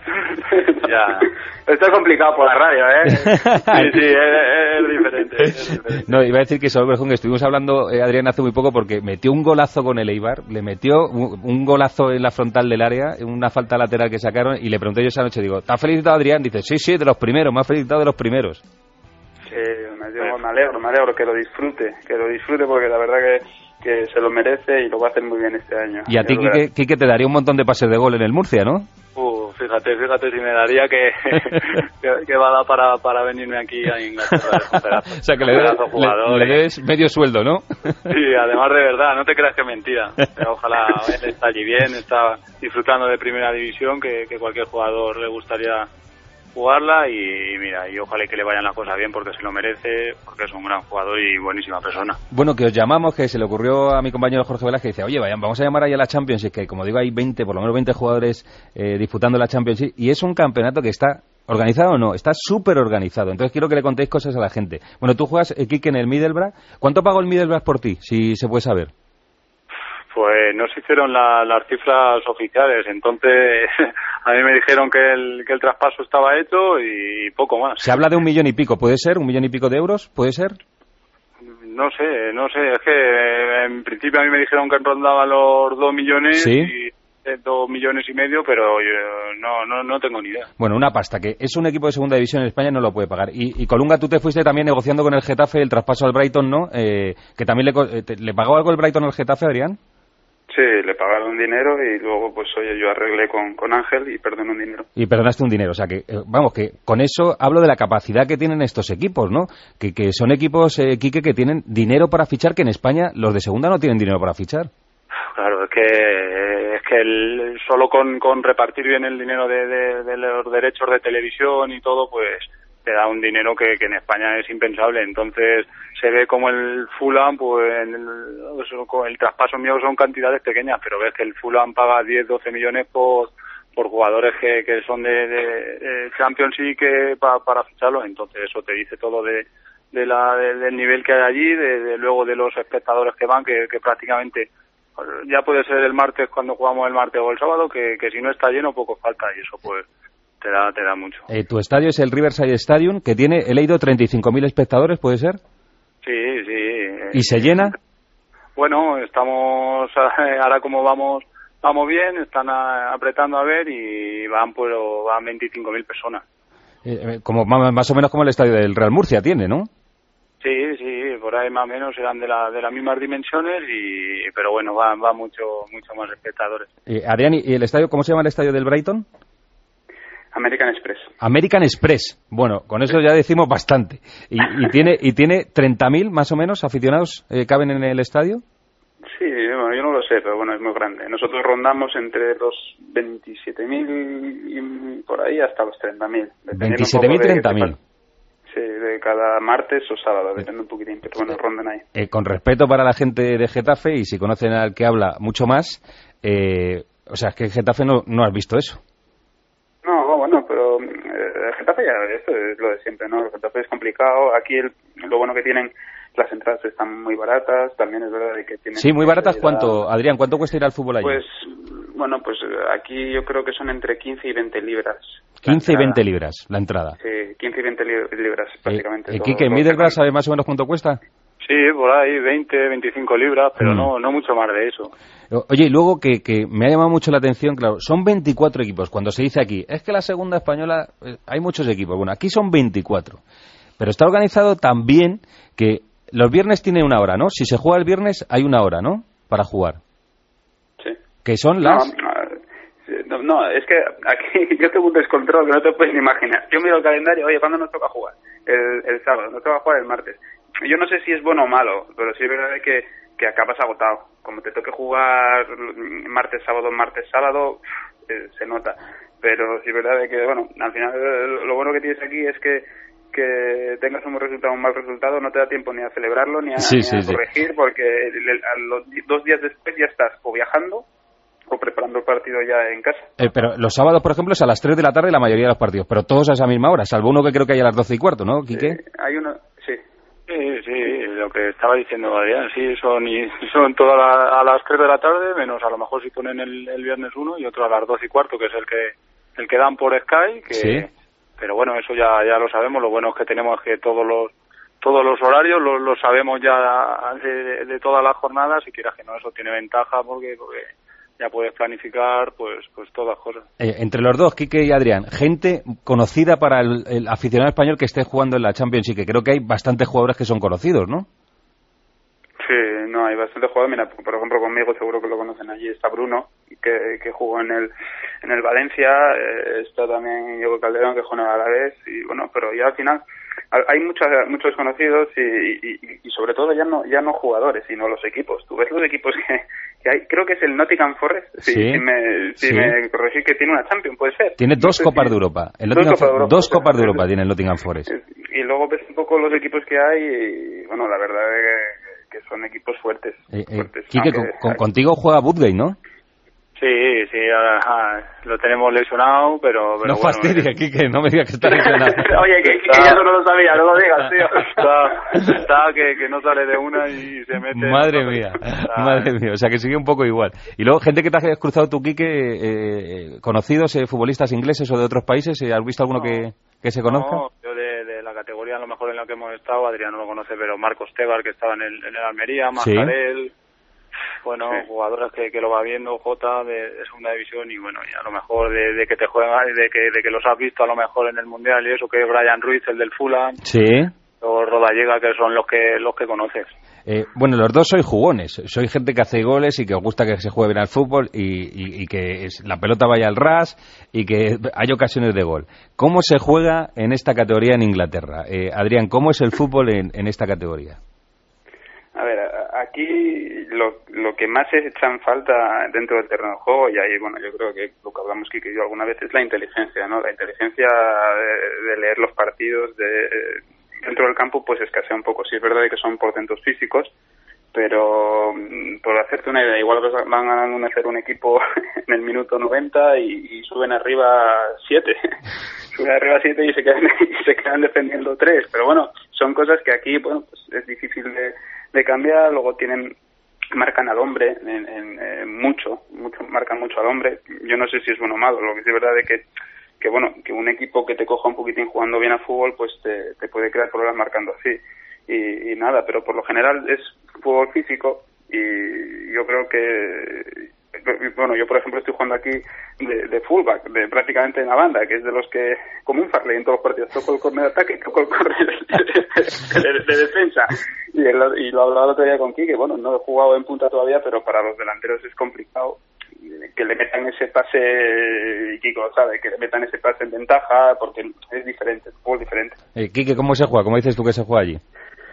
Ya. Esto es complicado por la radio, ¿eh? Sí, sí, es, es, diferente, es diferente. No, iba a decir que Saúl Berjón, que estuvimos hablando, eh, Adrián, hace muy poco, porque metió un golazo con el Eibar, le metió un, un golazo en la frontal del área, una falta lateral que sacaron, y le pregunté yo esa noche, digo, ¿te has felicitado Adrián? Dice, sí, sí, de los primeros, me ha felicitado de los primeros. Sí, me, yo me alegro, me alegro que lo disfrute, que lo disfrute porque la verdad que, que se lo merece y lo va a hacer muy bien este año. Y a ti, Quique, Quique, te daría un montón de pases de gol en el Murcia, ¿no? Uh, fíjate, fíjate si me daría que, que, que va a dar para, para venirme aquí a Inglaterra. Pedazo, o sea, que le, de, le, le des medio sueldo, ¿no? Sí, además de verdad, no te creas que es mentira. Pero ojalá él está allí bien, está disfrutando de primera división, que, que cualquier jugador le gustaría jugarla, y mira, y ojalá que le vayan las cosas bien porque se lo merece, porque es un gran jugador y buenísima persona. Bueno, que os llamamos, que se le ocurrió a mi compañero Jorge Velas, que dice, oye, vayan, vamos a llamar ahí a la Champions, y es que como digo hay veinte, por lo menos veinte jugadores eh, disputando la Champions, y es un campeonato que está organizado o no, está súper organizado, entonces quiero que le contéis cosas a la gente. Bueno, tú juegas, eh, Quique, en el Middlesbrough. ¿Cuánto pagó el Middlesbrough por ti, si se puede saber? Pues no se hicieron la, las cifras oficiales, entonces a mí me dijeron que el, que el traspaso estaba hecho y poco más. Se habla de un millón y pico, ¿puede ser? ¿Un millón y pico de euros? ¿Puede ser? No sé, no sé, es que en principio a mí me dijeron que rondaba los dos millones, ¿sí? Y eh, dos millones y medio, pero yo no, no, no tengo ni idea. Bueno, una pasta, que es un equipo de segunda división en España, no lo puede pagar. Y, y Colunga, tú te fuiste también negociando con el Getafe el traspaso al Brighton, ¿no? Eh, que también le, eh, te, ¿le pagó algo el Brighton al Getafe, Adrián? Sí, le pagaron dinero y luego, pues, oye, yo arreglé con, con Ángel y perdoné un dinero. Y perdonaste un dinero, o sea que, eh, vamos, que con eso hablo de la capacidad que tienen estos equipos, ¿no? Que, que son equipos, eh, Quique, que tienen dinero para fichar, que en España los de segunda no tienen dinero para fichar. Claro, es que es que el, solo con, con repartir bien el dinero de, de, de los derechos de televisión y todo, pues te da un dinero que, que en España es impensable. Entonces se ve como el Fulham, pues el, el traspaso mío son cantidades pequeñas, pero ves que el Fulham paga diez, doce millones por por jugadores que, que son de, de, de Champions y que pa, para ficharlos. Entonces eso te dice todo de, de la de, del nivel que hay allí, de, de luego de los espectadores que van, que, que prácticamente ya puede ser el martes cuando jugamos el martes o el sábado, que, que si no está lleno poco falta, y eso pues te da te da mucho. Eh, tu estadio es el Riverside Stadium, que tiene, he leído, treinta y cinco mil espectadores, ¿puede ser? Sí, sí. ¿Y se llena? Bueno, estamos ahora como vamos vamos bien, están a, apretando a ver y van pues van veinticinco mil personas. Eh, como más o menos como el estadio del Real Murcia tiene, ¿no? Sí, sí, por ahí más o menos eran de, la, de las mismas dimensiones, y pero bueno, va, va mucho mucho más espectadores. Eh, Adrián, ¿y el estadio, cómo se llama el estadio del Brighton? American Express. American Express. Bueno, con eso ya decimos bastante. ¿Y, y tiene y tiene treinta mil más o menos aficionados eh, caben en el estadio? Sí, sé, pero bueno, es muy grande. Nosotros rondamos entre los veintisiete mil y por ahí hasta los treinta mil. veintisiete mil, treinta mil. Sí, de cada martes o sábado, depende un poquitín, pero bueno, rondan ahí. Eh, con respeto para la gente de Getafe, y si conocen al que habla mucho más, eh, o sea, es que Getafe no, no has visto eso. No, bueno, pero eh, Getafe ya, esto es lo de siempre, ¿no? El Getafe es complicado. Aquí el, lo bueno que tienen, las entradas están muy baratas, también es verdad de que tienen... Sí, muy baratas. ¿Cuánto, Adrián? ¿Cuánto cuesta ir al fútbol allí? Pues, bueno, pues aquí yo creo que son entre quince y veinte libras. quince y veinte libras la entrada. Sí, quince y veinte libras prácticamente. Eh, eh, Quique, ¿Middlesbrough sabe más o menos cuánto cuesta? Sí, por ahí, veinte, veinticinco libras, pero mm. no no mucho más de eso. Oye, y luego que, que me ha llamado mucho la atención, claro, son veinticuatro equipos. Cuando se dice aquí, es que la segunda española, eh, hay muchos equipos. Bueno, aquí son veinticuatro. Pero está organizado tan bien que los viernes tiene una hora, ¿no? Si se juega el viernes, hay una hora, ¿no? Para jugar. Sí. Que son las... No, no, no, es que aquí yo tengo un descontrol que no te puedes ni imaginar. Yo miro el calendario, oye, ¿cuándo nos toca jugar? El, el sábado, nos toca jugar el martes. Yo no sé si es bueno o malo, pero sí es verdad que, que acabas agotado. Como te toque jugar martes, sábado, martes, sábado, eh, se nota. Pero sí es verdad que, bueno, al final lo bueno que tienes aquí es que que tengas un buen resultado o un mal resultado no te da tiempo ni a celebrarlo ni a, sí, ni sí, a sí. corregir, porque a los dos días después ya estás o viajando o preparando el partido ya en casa. Eh, pero los sábados, por ejemplo, es a las tres de la tarde la mayoría de los partidos, pero todos a esa misma hora, salvo uno que creo que hay a las doce y cuarto, ¿no, Quique? Eh, hay uno, sí. Sí, sí, lo que estaba diciendo Adrián, sí, son y son todas la, a las tres de la tarde, menos a lo mejor si ponen el, el viernes uno y otro a las doce y cuarto, que es el que el que dan por Sky, que... Sí. Pero bueno, eso ya ya lo sabemos. Lo bueno es que tenemos que todos los todos los horarios los, los sabemos ya de, de todas las jornadas, y quieras que no, eso tiene ventaja porque, porque ya puedes planificar pues pues todas cosas. Eh, entre los dos, Quique y Adrián, gente conocida para el, el aficionado español que esté jugando en la Champions, y que creo que hay bastantes jugadores que son conocidos, ¿no? Sí, no, hay bastantes jugadores. Mira, por ejemplo, conmigo seguro que lo conocen allí. Está Bruno, que, que jugó en el en el Valencia. Eh, está también Diego Calderón, que jugó en el Alavés. Y bueno, pero ya al final hay muchos muchos conocidos y, y, y sobre todo ya no ya no jugadores, sino los equipos. Tú ves los equipos que, que hay. Creo que es el Nottingham Forest. Si, sí, si me, si sí. me corregís, que tiene una Champions, puede ser. Tiene dos no sé Copas si... de Europa. El dos Nottingham Copas de Europa. Dos Copas de Europa tiene el Nottingham Forest. Y luego ves un poco los equipos que hay y bueno, la verdad es que que son equipos fuertes. Eh, eh, fuertes Quique, con, con, contigo juega Woodgate, ¿no? Sí, sí, ahora, lo tenemos lesionado, pero... pero no bueno, fastidies, eh. Quique, no me digas que está lesionado. Oye, que, que ya no lo sabía, no lo digas, tío. Está, está que, que no sale de una y se mete... Madre mía, está... madre mía, o sea que sigue un poco igual. Y luego, gente que te has cruzado tú, Quique, eh, conocidos, eh, futbolistas ingleses o de otros países, ¿has visto alguno no, que, que se conozca? No, yo de, de la categoría a lo mejor en la que hemos estado, Adrián no lo conoce, pero Marcos Tebar, que estaba en el, en el Almería, Mascarel... ¿Sí? Bueno, sí. Jugadores que, que lo va viendo, Jota, de, de segunda división, y bueno, y a lo mejor de, de que te juegan, de que, de que los has visto a lo mejor en el Mundial y eso, que es Brian Ruiz, el del Fulham, sí, o Rodallega, que son los que los que conoces. Eh, bueno, los dos sois jugones, soy gente que hace goles y que os gusta que se juegue bien al fútbol y, y, y que es, la pelota vaya al ras y que hay ocasiones de gol. ¿Cómo se juega en esta categoría en Inglaterra? Eh, Adrián, ¿cómo es el fútbol en, en esta categoría? A ver, aquí lo, lo que más se echa en falta dentro del terreno de juego, y ahí, bueno, yo creo que lo que hablamos Kike y yo alguna vez, es la inteligencia, ¿no? La inteligencia de, de leer los partidos, de dentro del campo, pues escasea un poco. Sí es verdad que son portentos físicos, pero por hacerte una idea, igual van ganando un a cero un equipo en el minuto noventa y, y suben arriba siete. Suben arriba siete y se quedan, y se quedan defendiendo tres. Pero bueno, son cosas que aquí, bueno, pues es difícil de, de cambiar. Luego tienen, marcan al hombre en, en, en mucho, mucho, marcan mucho al hombre. Yo no sé si es bueno o malo. Lo que sí es verdad es que que bueno, que un equipo que te coja un poquitín jugando bien a fútbol, pues te, te puede crear problemas marcando así. Y, y nada, pero por lo general es fútbol físico, y yo creo que, bueno, yo por ejemplo estoy jugando aquí de, de fullback, de prácticamente en la banda, que es de los que, como un Farley en todos los partidos, toco el córner de ataque, toco el córner de, de, de defensa. Y, el, y lo hablaba el otro día con Quique, bueno, no he jugado en punta todavía, pero para los delanteros es complicado que le metan ese pase, y Kiko sabe, que le metan ese pase en ventaja, porque es diferente, es un poco diferente. Eh, Quique, ¿cómo se juega? ¿Cómo dices tú que se juega allí?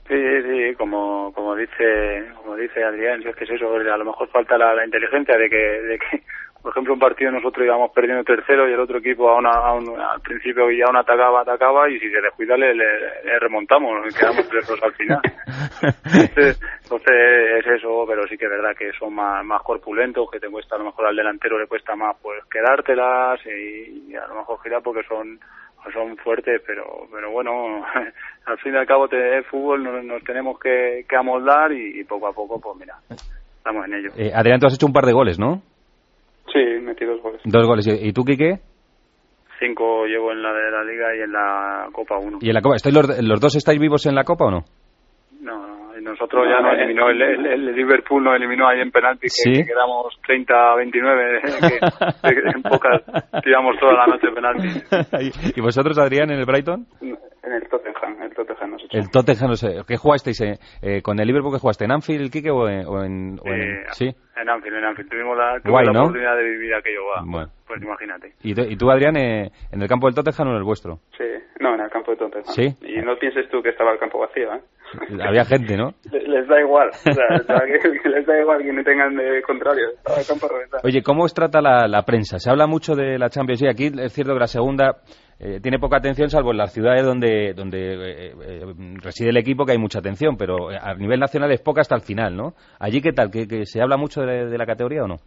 Sí, sí, como como dice como dice Adrián, si es que es eso, a lo mejor falta la, la inteligencia de que, de que, por ejemplo, un partido nosotros íbamos perdiendo tercero y el otro equipo a una, a un, al principio ya una atacaba, atacaba y si se descuida le, le, le remontamos, nos quedamos terceros al final. Entonces, entonces es eso, pero sí que es verdad que son más, más corpulentos, que te cuesta a lo mejor al delantero le cuesta más pues quedártelas y, y a lo mejor girar porque son son fuertes, pero pero bueno, al fin y al cabo de fútbol nos, nos tenemos que, que amoldar y, y poco a poco, pues mira, estamos en ello. Eh, Adrián, tú has hecho un par de goles, ¿no? Sí, metí dos goles. Dos goles. ¿Y tú, Quique? Cinco llevo en la de la Liga y en la Copa uno. ¿Y en la Copa? ¿Estáis los, los dos estáis vivos en la Copa o no? No, y nosotros ya nos eliminó, el, el, el Liverpool nos eliminó ahí en penalti, que, ¿Sí? que quedamos treinta a veintinueve, que, que en pocas tiramos toda la noche penalti. ¿Y vosotros, Adrián, en el Brighton? En el Tottenham, el Tottenham nos echó. El Tottenham, no sé. ¿Qué jugasteis? Eh? Eh, ¿Con el Liverpool qué jugaste? ¿En Anfield, Quique, o en...? O en, o en... Eh, ¿Sí? En Anfield, en Anfield. Tuvimos la, tuve Guay, la ¿no? oportunidad de vivir aquello, va. Bueno. Pues imagínate. ¿Y tú, y tú Adrián, eh, en el campo del Tottenham o en el vuestro? Sí, no, en el campo de Tottenham. ¿Sí? Y no pienses tú que estaba el campo vacío, ¿eh? Había gente, ¿no? Les, les da igual, o sea, o sea que, que les da igual que no tengan de contrario. Estaba el campo reventado. Oye, ¿cómo os trata la, la prensa? Se habla mucho de la Champions League. Aquí es cierto que la segunda eh, tiene poca atención, salvo en las ciudades donde, donde eh, eh, reside el equipo, que hay mucha atención, pero a nivel nacional es poca hasta el final, ¿no? ¿Allí qué tal? ¿Que, que se habla mucho de, de la categoría o no?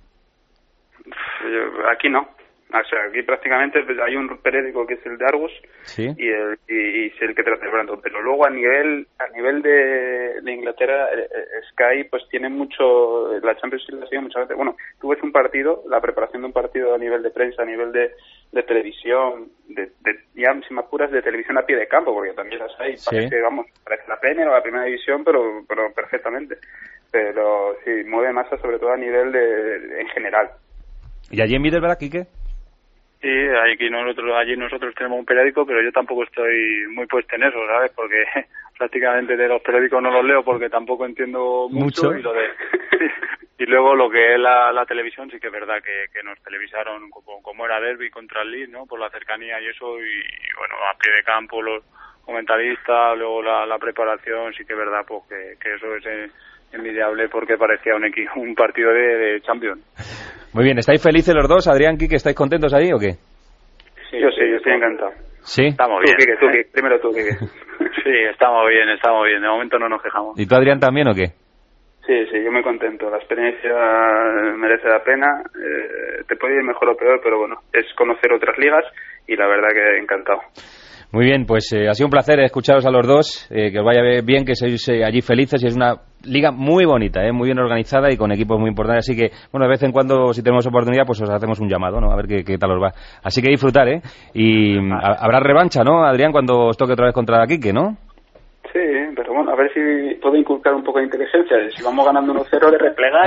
Aquí no. O sea, aquí prácticamente hay un periódico que es el de Argus, ¿sí? y, el, y, y es el que trata el Brandon. Pero luego a nivel a nivel de, de Inglaterra, eh, Sky pues tiene mucho, la Champions League la sigue muchas veces. Bueno, tú ves un partido, la preparación de un partido a nivel de prensa, a nivel de, de televisión, de, de ya si me apuras de televisión a pie de campo, porque también las hay, sí. Parece, vamos, parece la Premier o la Primera División, pero, pero perfectamente. Pero sí, mueve masa sobre todo a nivel de, de en general. ¿Y allí en Middlesbrough, Quique? Sí, aquí nosotros, allí nosotros tenemos un periódico, pero yo tampoco estoy muy puesto en eso, ¿sabes? Porque prácticamente de los periódicos no los leo porque tampoco entiendo mucho, ¿Mucho? y lo de y luego lo que es la, la televisión sí que es verdad que, que nos televisaron como, como era Derby contra el Leeds, ¿no? Por la cercanía y eso, y bueno, a pie de campo los comentaristas, luego la, la preparación, sí que es verdad pues que, que eso es eh, envidiable porque parecía un equipo, un partido de, de Champions. Muy bien, ¿estáis felices los dos? Adrián, Quique, ¿estáis contentos ahí o qué? Sí, yo sí, yo estoy encantado. ¿Sí? Estamos Tú, bien. Quique, tú, Quique. Primero tú, Quique. Sí, estamos bien, estamos bien. De momento no nos quejamos. ¿Y tú, Adrián, también o qué? Sí, sí, yo me contento. La experiencia merece la pena. Eh, te puede ir mejor o peor, pero bueno, es conocer otras ligas y la verdad que encantado. Muy bien, pues eh, ha sido un placer escucharos a los dos, eh, que os vaya bien, que seáis eh, allí felices, y es una liga muy bonita, eh, muy bien organizada y con equipos muy importantes, así que, bueno, de vez en cuando, si tenemos oportunidad, pues os hacemos un llamado, ¿no? A ver qué, qué tal os va. Así que disfrutar, ¿eh? Y a, habrá revancha, ¿no, Adrián, cuando os toque otra vez contra Quique, ¿no? Sí, pero bueno, a ver si puedo inculcar un poco de inteligencia. Si vamos ganando uno cero, de replegar.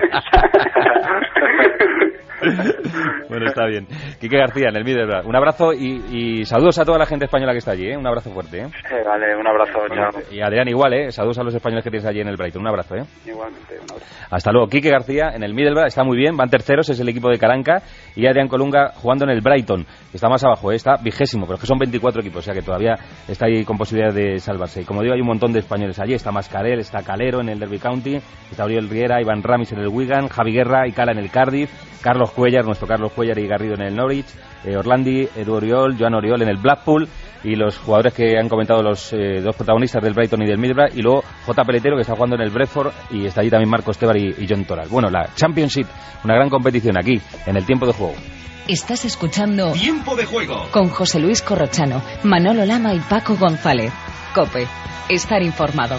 Bueno, está bien. Quique García, en el Middlesbrough. Un abrazo y, y saludos a toda la gente española que está allí, ¿eh? Un abrazo fuerte, ¿eh? Eh, vale, un abrazo, Bueno, chao. y Adrián igual, ¿eh? Saludos a los españoles que tienes allí en el Brighton. Un abrazo, ¿eh? Igualmente, un abrazo. Hasta luego. Quique García en el Middlesbrough está muy bien, van terceros, es el equipo de Caranca, y Adrián Colunga jugando en el Brighton, que está más abajo, ¿eh? Está vigésimo, pero es que son veinticuatro equipos, o sea que todavía está ahí con posibilidad de salvarse. Y como digo, hay un montón de españoles allí, está Mascarel, está Calero en el Derby County, está Oriol Riera, Iván Ramis en el Wigan, Javi Guerra y Cala en el Cardiff, Carlos Cuellar, nuestro Carlos Cuellar y Garrido en el Norwich, eh, Orlandi, Edu Oriol, Joan Oriol en el Blackpool, y los jugadores que han comentado los eh, dos protagonistas del Brighton y del Middlesbrough, y luego J. Peletero, que está jugando en el Brentford, y está allí también Marco Estebar y, y John Toral. Bueno, la Championship, una gran competición aquí, en el tiempo de juego. Estás escuchando Tiempo de Juego con José Luis Corrochano, Manolo Lama y Paco González. COPE. Estar informado.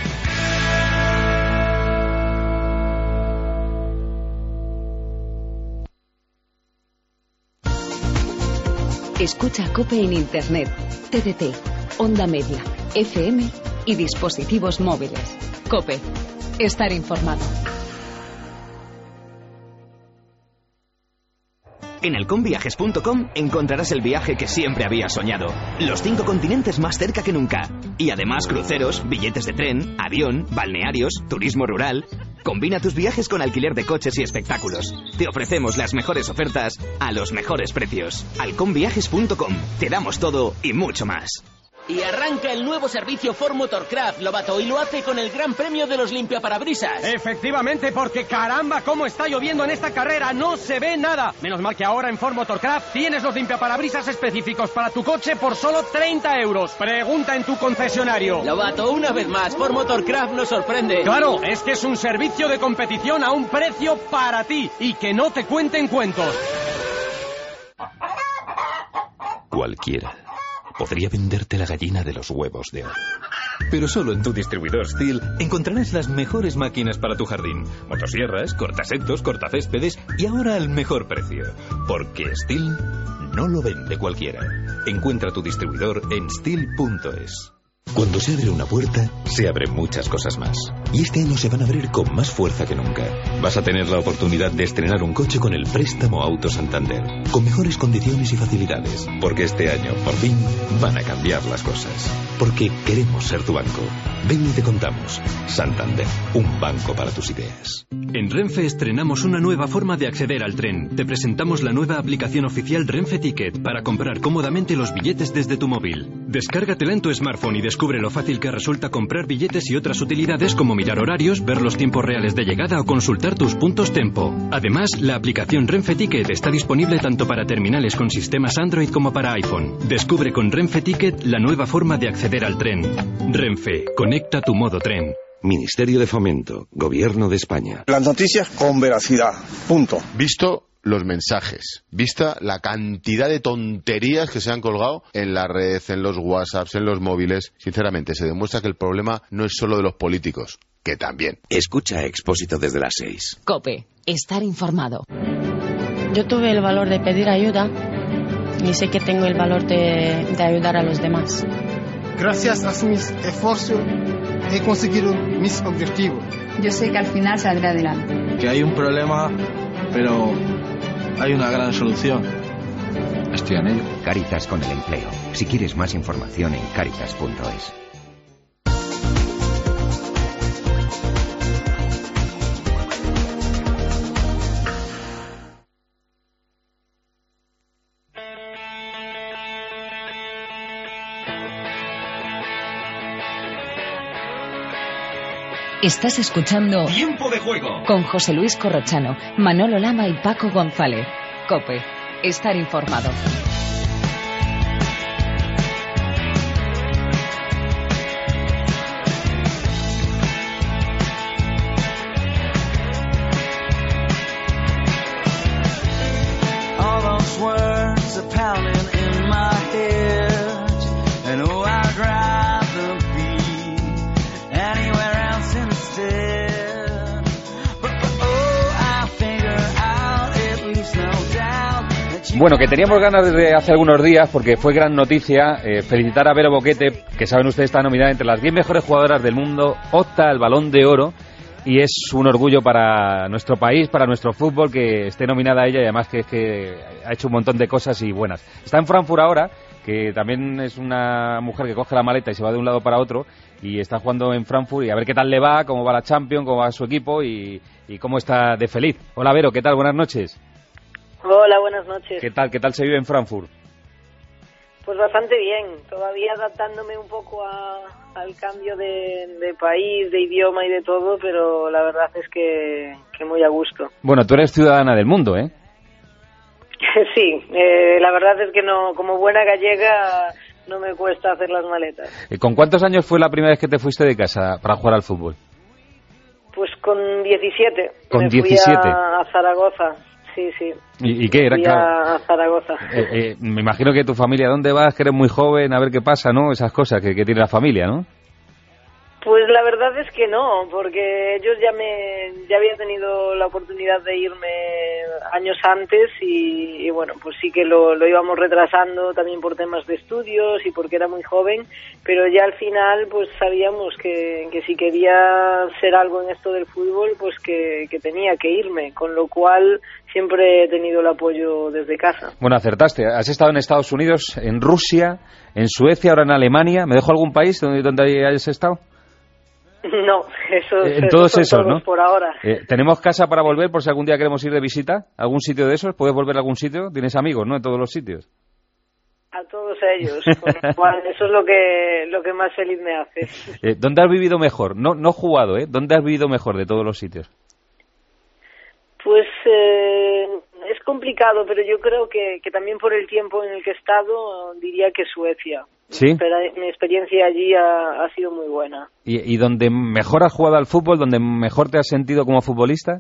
Escucha COPE en Internet, T D T, Onda Media, F M y dispositivos móviles. COPE. Estar informado. En elcomviajes punto com encontrarás el viaje que siempre habías soñado. Los cinco continentes más cerca que nunca. Y además cruceros, billetes de tren, avión, balnearios, turismo rural. Combina tus viajes con alquiler de coches y espectáculos. Te ofrecemos las mejores ofertas a los mejores precios. elcomviajes punto com. Te damos todo y mucho más. Y arranca el nuevo servicio Ford Motorcraft, Lobato, y lo hace con el gran premio de los limpiaparabrisas. Efectivamente, porque caramba, cómo está lloviendo en esta carrera, no se ve nada. Menos mal que ahora en Ford Motorcraft tienes los limpiaparabrisas específicos para tu coche por solo treinta euros. Pregunta en tu concesionario. Lobato, una vez más, Ford Motorcraft nos sorprende. Claro, es que es un servicio de competición a un precio para ti y que no te cuenten cuentos. Cualquiera podría venderte la gallina de los huevos de oro. Pero solo en tu distribuidor Stihl encontrarás las mejores máquinas para tu jardín. Motosierras, cortasectos, cortacéspedes y ahora al mejor precio. Porque Stihl no lo vende cualquiera. Encuentra tu distribuidor en stihl punto es. Cuando se abre una puerta, se abren muchas cosas más. Y este año se van a abrir con más fuerza que nunca. Vas a tener la oportunidad de estrenar un coche con el préstamo Auto Santander, con mejores condiciones y facilidades. Porque este año, por fin, van a cambiar las cosas. Porque queremos ser tu banco. Ven y te contamos. Santander, un banco para tus ideas. En Renfe estrenamos una nueva forma de acceder al tren. Te presentamos la nueva aplicación oficial Renfe Ticket para comprar cómodamente los billetes desde tu móvil. Descárgatela en tu smartphone y descubre lo fácil que resulta comprar billetes y otras utilidades como mirar horarios, ver los tiempos reales de llegada o consultar tus puntos Tempo. Además, la aplicación Renfe Ticket está disponible tanto para terminales con sistemas Android como para iPhone. Descubre con Renfe Ticket la nueva forma de acceder al tren. Renfe, conecta tu modo tren. Ministerio de Fomento, Gobierno de España. Las noticias con veracidad. Punto. Visto los mensajes, vista la cantidad de tonterías que se han colgado en la red, en los WhatsApps, en los móviles, sinceramente se demuestra que el problema no es solo de los políticos, que también. Escucha Expósito desde las seis. COPE, estar informado. Yo tuve el valor de pedir ayuda y sé que tengo el valor de, de ayudar a los demás. Gracias a mis esfuerzos he conseguido mis objetivos. Yo sé que al final saldré adelante. Que hay un problema, pero hay una gran solución. Estoy en ello. Cáritas con el empleo. Si quieres más información en cáritas punto es. Estás escuchando Tiempo de Juego con José Luis Corrochano, Manolo Lama y Paco González. COPE, estar informado. All those words are pounding in my head, and oh, I'd rather be anywhere else instead. But oh, I figure out it leaves no doubt that you. Bueno, que teníamos ganas de hace algunos días, porque fue gran noticia, eh, felicitar a Vero Boquete, que saben ustedes está nominada entre las diez mejores jugadoras del mundo, opta al Balón de Oro. Y es un orgullo para nuestro país, para nuestro fútbol, que esté nominada a ella, y además que es que ha hecho un montón de cosas y buenas. Está en Frankfurt ahora, que también es una mujer que coge la maleta y se va de un lado para otro, y está jugando en Frankfurt, y a ver qué tal le va, cómo va la Champions, cómo va su equipo y, y cómo está de feliz. Hola Vero, ¿qué tal? Buenas noches. Hola, buenas noches. ¿Qué tal? ¿Qué tal se vive en Frankfurt? Pues bastante bien, todavía adaptándome un poco a, al cambio de, de país, de idioma y de todo, pero la verdad es que, que muy a gusto. Bueno, tú eres ciudadana del mundo, ¿eh? Sí, eh, la verdad es que no, como buena gallega no me cuesta hacer las maletas. ¿Con cuántos años fue la primera vez que te fuiste de casa para jugar al fútbol? Pues con diecisiete. Con me diecisiete. Fui a, a Zaragoza. Sí, sí. ¿Y, y qué era? Fui Claro. a Zaragoza. Eh, eh, me imagino que tu familia, ¿dónde vas? Que eres muy joven, a ver qué pasa, ¿no? Esas cosas que, que tiene la familia, ¿no? Pues la verdad es que no, porque ellos ya me ya había tenido la oportunidad de irme años antes y, y bueno, pues sí que lo, lo íbamos retrasando también por temas de estudios y porque era muy joven, pero ya al final pues sabíamos que, que si quería ser algo en esto del fútbol, pues que, que tenía que irme, con lo cual siempre he tenido el apoyo desde casa. Bueno, acertaste. Has estado en Estados Unidos, en Rusia, en Suecia, ahora en Alemania. ¿Me dejo algún país donde, donde hayas estado? No, eso En esos todos son esos, todos ¿no? por ahora. Eh, ¿Tenemos casa para volver por si algún día queremos ir de visita? ¿Algún sitio de esos? ¿Puedes volver a algún sitio? ¿Tienes amigos, no? En todos los sitios. A todos ellos, con lo cual eso es lo que lo que más feliz me hace. Eh, ¿Dónde has vivido mejor? No no jugado, ¿eh? ¿Dónde has vivido mejor de todos los sitios? Pues eh, es complicado, pero yo creo que, que también por el tiempo en el que he estado, diría que Suecia. ¿Sí? Mi, mi experiencia allí ha, ha sido muy buena. ¿Y, ¿Y donde mejor has jugado al fútbol, donde mejor te has sentido como futbolista?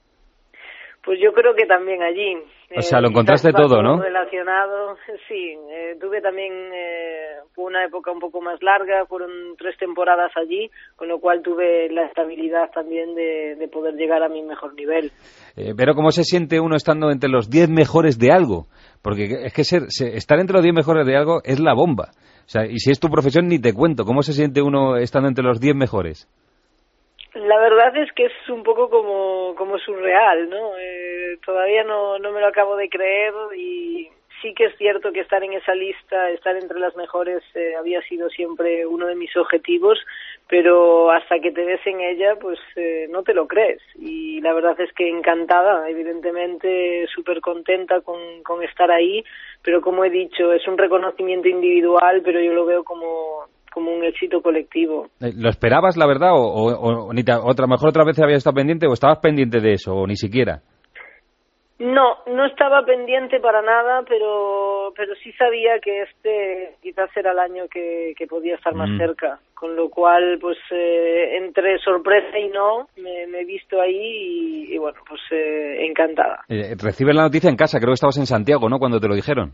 Pues yo creo que también allí. O sea, eh, lo encontraste todo, ¿no? Relacionado, sí. Eh, tuve también eh, una época un poco más larga, fueron tres temporadas allí, con lo cual tuve la estabilidad también de, de poder llegar a mi mejor nivel. Eh, pero ¿cómo se siente uno estando entre los diez mejores de algo? Porque es que ser, se, estar entre los diez mejores de algo es la bomba. O sea, y si es tu profesión ni te cuento. ¿Cómo se siente uno estando entre los diez mejores? La verdad es que es un poco como, como surreal, ¿no? Eh, todavía no, no me lo acabo de creer y sí que es cierto que estar en esa lista, estar entre las mejores, eh, había sido siempre uno de mis objetivos, pero hasta que te ves en ella, pues eh, no te lo crees. Y la verdad es que encantada, evidentemente súper contenta con, con estar ahí, pero como he dicho, es un reconocimiento individual, pero yo lo veo como... como un éxito colectivo. ¿Lo esperabas, la verdad, o, o, o ni te, otra mejor otra vez habías estado pendiente o estabas pendiente de eso, o ni siquiera? No, no estaba pendiente para nada, pero pero sí sabía que este quizás era el año que, que podía estar más mm. cerca, con lo cual, pues, eh, entre sorpresa y no, me, me he visto ahí y, y bueno, pues eh, encantada. Eh, recibes la noticia en casa, creo que estabas en Santiago, ¿no?, cuando te lo dijeron.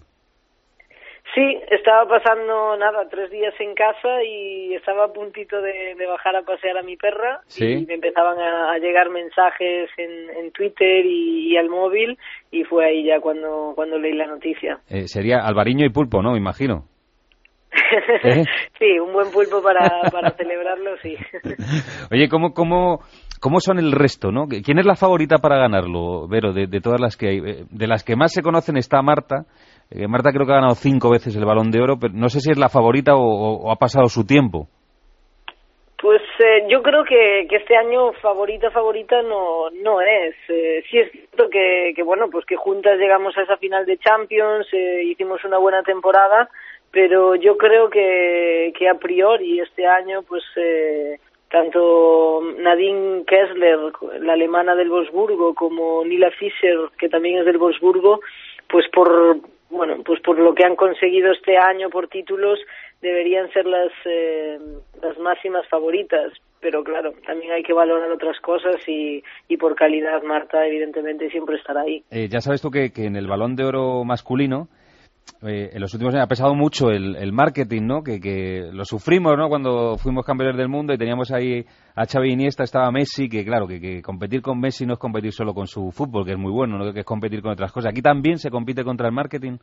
Sí, estaba pasando, nada, tres días en casa y estaba a puntito de, de bajar a pasear a mi perra. ¿Sí? Y me empezaban a, a llegar mensajes en, en Twitter y, y al móvil y fue ahí ya cuando, cuando leí la noticia. Eh, sería Alvariño y pulpo, ¿no?, me imagino. ¿Eh? Sí, un buen pulpo para, para celebrarlo, sí. Oye, ¿cómo, cómo, ¿cómo son el resto, no? ¿Quién es la favorita para ganarlo, Vero, de, de todas las que hay? De las que más se conocen está Marta. Eh, Marta creo que ha ganado cinco veces el Balón de Oro, pero no sé si es la favorita o, o, o ha pasado su tiempo. Pues eh, yo creo que, que este año favorita, favorita no no es. Eh, sí es cierto que, que, bueno, pues que juntas llegamos a esa final de Champions, eh, hicimos una buena temporada, pero yo creo que, que a priori este año, pues... Eh, tanto Nadine Kessler, la alemana del Wolfsburgo, como Nila Fischer, que también es del Wolfsburgo, pues por bueno, pues por lo que han conseguido este año por títulos, deberían ser las eh, las máximas favoritas. Pero claro, también hay que valorar otras cosas y, y por calidad Marta evidentemente siempre estará ahí. Eh, ya sabes tú que, que en el Balón de Oro masculino, Eh, en los últimos años ha pesado mucho el, el marketing, ¿no? Que, que lo sufrimos, ¿no? Cuando fuimos campeones del mundo y teníamos ahí a Xavi Iniesta, estaba Messi, que claro, que, que competir con Messi no es competir solo con su fútbol, que es muy bueno, ¿no? Que es competir con otras cosas. ¿Aquí también se compite contra el marketing?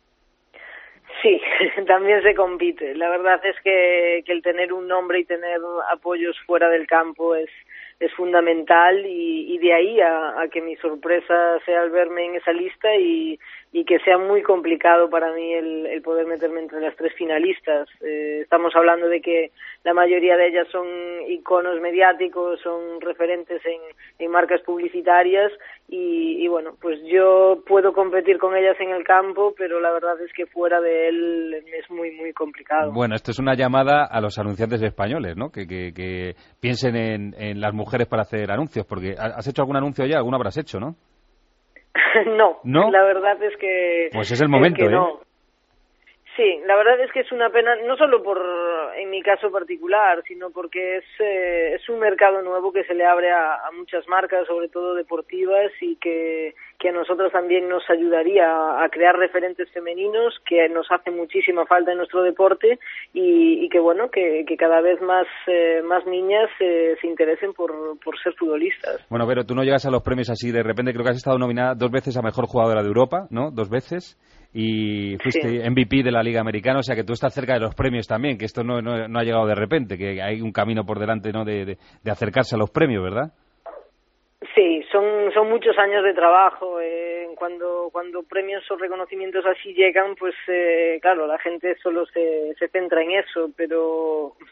Sí, también se compite. La verdad es que, que el tener un nombre y tener apoyos fuera del campo es es fundamental y, y de ahí a, a que mi sorpresa sea al verme en esa lista y, y que sea muy complicado para mí el, el poder meterme entre las tres finalistas. Eh, estamos hablando de que la mayoría de ellas son iconos mediáticos, son referentes en, en marcas publicitarias y, y bueno, pues yo puedo competir con ellas en el campo, pero la verdad es que fuera de él es muy, muy complicado. Bueno, esto es una llamada a los anunciantes españoles, ¿no? Que, que, que piensen en, en las mujeres para hacer anuncios, porque ¿has hecho algún anuncio ya? ¿Alguno habrás hecho, no? no, no, la verdad es que... Pues es el momento, es que ¿eh? No. Sí, la verdad es que es una pena, no solo por en mi caso particular, sino porque es eh, es un mercado nuevo que se le abre a, a muchas marcas, sobre todo deportivas, y que, que a nosotros también nos ayudaría a crear referentes femeninos, que nos hace muchísima falta en nuestro deporte, y, y que bueno, que, que cada vez más eh, más niñas eh, se interesen por, por ser futbolistas. Bueno, pero tú no llegas a los premios así de repente, creo que has estado nominada dos veces a Mejor Jugadora de Europa, ¿no? Dos veces. Y fuiste sí. M V P de la Liga Americana, o sea que tú estás cerca de los premios también, que esto no, no, no ha llegado de repente, que hay un camino por delante, ¿no?, de, de, de acercarse a los premios, ¿verdad? Sí, son son muchos años de trabajo. Eh, cuando cuando premios o reconocimientos así llegan, pues eh, claro, la gente solo se, se centra en eso, pero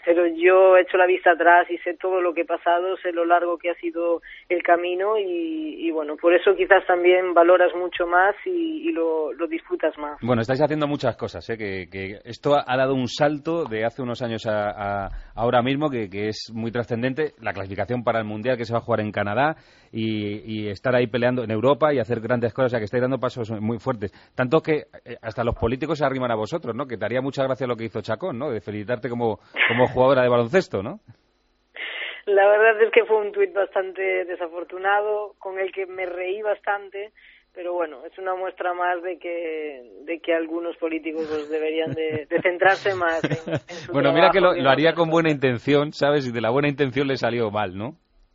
pero yo he hecho la vista atrás y sé todo lo que he pasado, sé lo largo que ha sido el camino y, y bueno, por eso quizás también valoras mucho más y, y lo, lo disfrutas más. Bueno, estáis haciendo muchas cosas, ¿eh? que, que esto ha dado un salto de hace unos años a, a ahora mismo que, que es muy trascendente, la clasificación para el Mundial que se va a jugar en Canadá y, y estar ahí peleando en Europa y hacer grandes cosas, o sea que estáis dando pasos muy fuertes, tanto que hasta los políticos se arriman a vosotros, ¿no? Que te haría mucha gracia lo que hizo Chacón, ¿no? De felicitarte como, como jugadora de baloncesto, ¿no? La verdad es que fue un tuit bastante desafortunado, con el que me reí bastante, pero bueno, es una muestra más de que de que algunos políticos pues, deberían de, de centrarse más en, en su Bueno, trabajo, mira que lo, que lo haría con cosas. buena intención, ¿sabes? Y de la buena intención le salió mal, ¿no?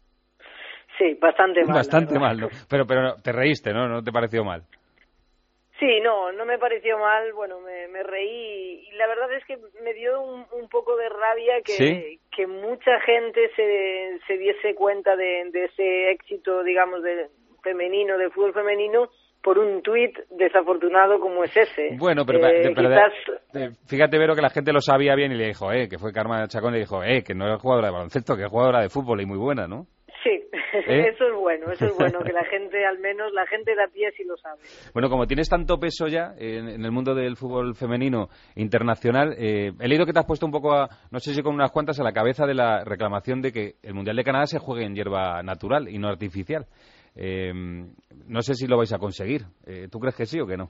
Sí, bastante mal. Bastante mal, ¿no? Pero, pero te reíste, ¿no? ¿No te pareció mal? Sí, no, no me pareció mal, bueno, me, me reí y la verdad es que me dio un, un poco de rabia que, ¿Sí? que mucha gente se, se diese cuenta de, de ese éxito, digamos, de femenino, del fútbol femenino, por un tuit desafortunado como es ese. Bueno, pero, eh, pero quizás... de, fíjate, Vero, que la gente lo sabía bien y le dijo, eh, que fue Karma Chacón, le dijo, eh, que no es jugadora de baloncesto, que es jugadora de fútbol y muy buena, ¿no? Sí, ¿Eh? eso es bueno, eso es bueno, que la gente, al menos la gente de a pie sí lo sabe. Bueno, como tienes tanto peso ya en, en el mundo del fútbol femenino internacional, eh, he leído que te has puesto un poco, a, no sé si con unas cuantas, a la cabeza de la reclamación de que el Mundial de Canadá se juegue en hierba natural y no artificial. Eh, no sé si lo vais a conseguir. Eh, ¿Tú crees que sí o que no?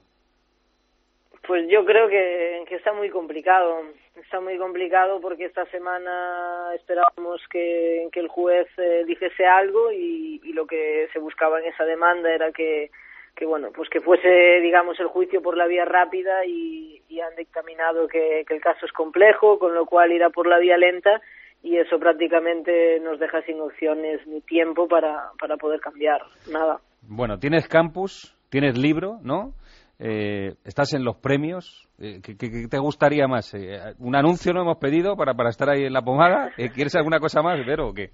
Pues yo creo que, que está muy complicado. Está muy complicado porque esta semana esperábamos que, que el juez eh, dijese algo y, y lo que se buscaba en esa demanda era que, que bueno, pues que fuese, digamos, el juicio por la vía rápida y, y han dictaminado que, que el caso es complejo, con lo cual irá por la vía lenta y eso prácticamente nos deja sin opciones ni tiempo para, para poder cambiar nada. Bueno, tienes campus, tienes libro, ¿no? Eh, estás en los premios. Eh, ¿qué, qué, qué te gustaría más? Eh, ¿Un anuncio no hemos pedido para, para estar ahí en la pomada? Eh, ¿Quieres alguna cosa más, Vero, o qué?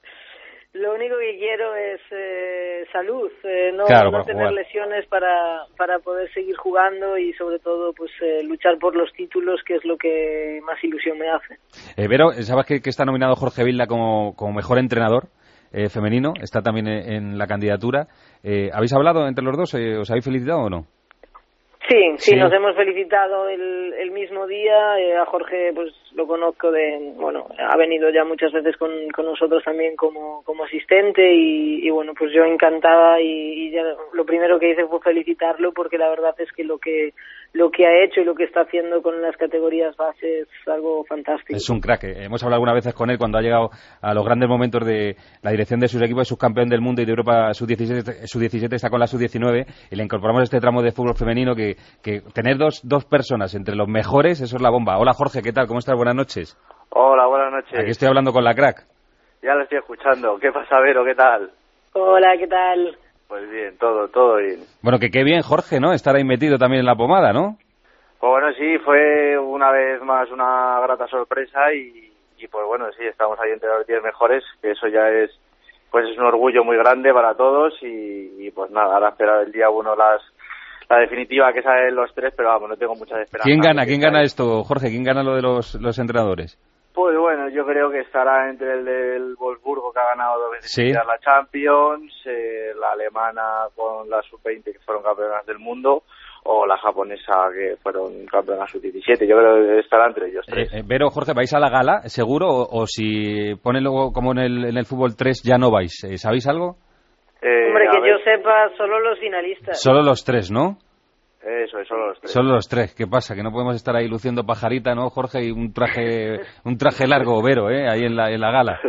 Lo único que quiero es eh, salud, eh, no, claro, no tener jugar. lesiones para, para poder seguir jugando y sobre todo pues eh, luchar por los títulos, que es lo que más ilusión me hace. Eh, Vero, ¿sabes que, que está nominado Jorge Vilda como, como mejor entrenador eh, femenino? Está también en, en la candidatura. Eh, ¿Habéis hablado entre los dos? Eh, ¿Os habéis felicitado o no? Sí, sí, Sí. nos hemos felicitado el, el mismo día. Eh, a Jorge, pues lo conozco de, bueno, ha venido ya muchas veces con, con nosotros también como, como asistente y, y bueno, pues yo encantada y, y ya lo primero que hice fue felicitarlo porque la verdad es que lo que lo que ha hecho y lo que está haciendo con las categorías bases es algo fantástico. Es un crack. Eh. Hemos hablado algunas veces con él cuando ha llegado a los grandes momentos de la dirección de sus equipos, es subcampeón del mundo y de Europa sub diecisiete, sub diecisiete está con la sub diecinueve y le incorporamos este tramo de fútbol femenino que, que tener dos, dos personas entre los mejores, eso es la bomba. Hola Jorge, ¿qué tal? ¿Cómo estás? Buenas noches. Hola, buenas noches. Aquí estoy hablando con la crack. Ya la estoy escuchando. ¿Qué pasa, Vero? ¿Qué tal? Hola, ¿qué tal? Pues bien, todo, todo bien. Bueno, que qué bien, Jorge, ¿no? Estar ahí metido también en la pomada, ¿no? Pues bueno, sí, fue una vez más una grata sorpresa y, y pues bueno, sí, estamos ahí entre los diez mejores, que eso ya es pues es un orgullo muy grande para todos y, y pues nada, ahora esperar el día uno las la definitiva que salen los tres, pero vamos, no tengo muchas esperanzas. ¿Quién gana? ¿Quién gana esto, Jorge? ¿Quién gana lo de los, los entrenadores? Pues bueno, yo creo que estará entre el del Wolfsburgo, que ha ganado dos veces Sí. la Champions, eh, la alemana con la sub veinte, que fueron campeonas del mundo, o la japonesa, que fueron campeonas sub diecisiete. Yo creo que estará entre ellos tres. Eh, eh, Vero, Jorge, ¿vais a la gala, seguro? O, o si ponen luego, como en el, en el fútbol tres, ya no vais. Eh, ¿Sabéis algo? Eh, Hombre, a que ver, yo sepa, solo los finalistas. Solo los tres, ¿no? Eso es, solo los tres. Solo los tres. ¿Qué pasa? Que no podemos estar ahí luciendo pajarita, ¿no, Jorge? Y un traje un traje largo, Vero, ¿eh? Ahí en la, en la gala.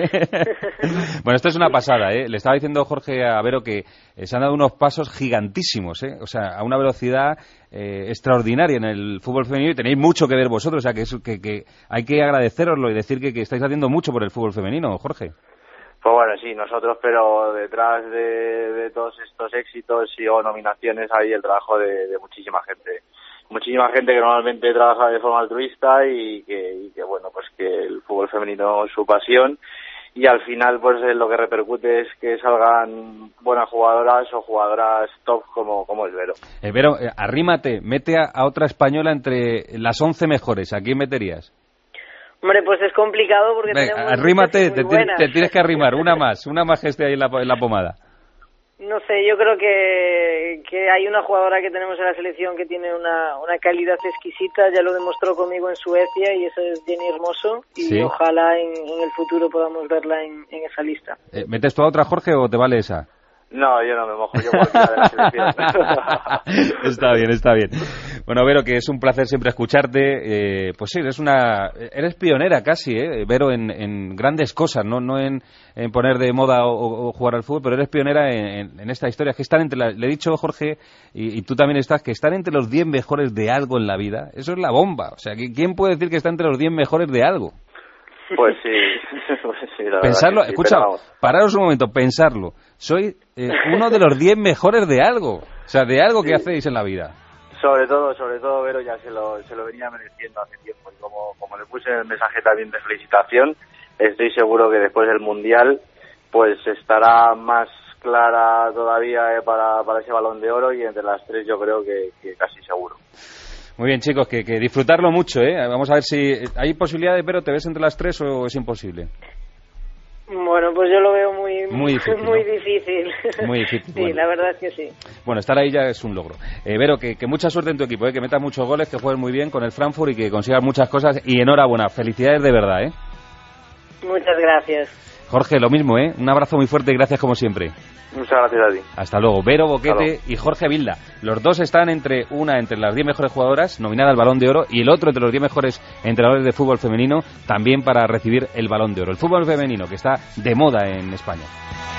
Bueno, esto es una pasada, ¿eh? Le estaba diciendo Jorge a Vero que eh, se han dado unos pasos gigantísimos, ¿eh? O sea, a una velocidad eh, extraordinaria en el fútbol femenino y tenéis mucho que ver vosotros. O sea, que, es, que, que hay que agradeceroslo y decir que, que estáis haciendo mucho por el fútbol femenino, Jorge. Pues bueno, sí, nosotros, pero detrás de, de todos estos éxitos y o nominaciones hay el trabajo de, de muchísima gente. Muchísima gente que normalmente trabaja de forma altruista y que, y que, bueno, pues que el fútbol femenino es su pasión y al final, pues lo que repercute es que salgan buenas jugadoras o jugadoras top como, como es Vero. Eh, Vero, eh, arrímate, mete a, a otra española entre las once mejores. ¿A quién meterías? Hombre, pues es complicado porque Venga, tenemos arrímate, muy te, buenas. te tienes que arrimar, una más, una más que esté ahí en la, en la pomada. No sé, yo creo que, que hay una jugadora que tenemos en la selección que tiene una, una calidad exquisita, ya lo demostró conmigo en Suecia, y esa es Jenny Hermoso, y sí. ojalá en, en el futuro podamos verla en, en esa lista. Eh, ¿Metes tú a otra, Jorge, o te vale esa? No, yo no me mojo, yo cualquiera de la selección. Está bien, está bien. Bueno, Vero, que es un placer siempre escucharte. Eh, pues sí, eres una, eres pionera casi, ¿eh? Vero, en, en grandes cosas, no, no en, en poner de moda o, o jugar al fútbol, pero eres pionera en, en esta historia, que están entre, la, le he dicho, Jorge, y, y tú también estás, que están entre los diez mejores de algo en la vida. Eso es la bomba. O sea, ¿quién puede decir que está entre los diez mejores de algo? Pues sí, pues sí, la Pensarlo, verdad que sí, escucha, pero vamos. pararos un momento, pensarlo. Soy eh, uno de los diez mejores de algo. O sea, de algo que Sí. hacéis en la vida. Sobre todo, sobre todo, Vero ya se lo, se lo venía mereciendo hace tiempo. Y como, como le puse el mensaje también de felicitación, estoy seguro que después del Mundial pues estará más clara todavía eh, para, para ese Balón de Oro, y entre las tres yo creo que, que casi seguro. Muy bien, chicos, que, que disfrutarlo mucho, ¿eh? Vamos a ver si hay posibilidad de, pero ¿te ves entre las tres o es imposible? Bueno, pues yo lo veo muy, Muy difícil, muy ¿no? difícil. Muy difícil, Sí, bueno. la verdad es que sí. Bueno, estar ahí ya es un logro. Eh, Vero, que, que mucha suerte en tu equipo, ¿eh? Que metas muchos goles, que juegues muy bien con el Frankfurt y que consigas muchas cosas. Y enhorabuena, felicidades de verdad, ¿eh? Muchas gracias. Jorge, lo mismo, ¿eh? Un abrazo muy fuerte y gracias como siempre. Muchas gracias a ti. Hasta luego. Vero Boquete luego. y Jorge Vilda. Los dos están entre una entre las diez mejores jugadoras, nominada al Balón de Oro, y el otro entre los diez mejores entrenadores de fútbol femenino, también para recibir el Balón de Oro. El fútbol femenino, que está de moda en España.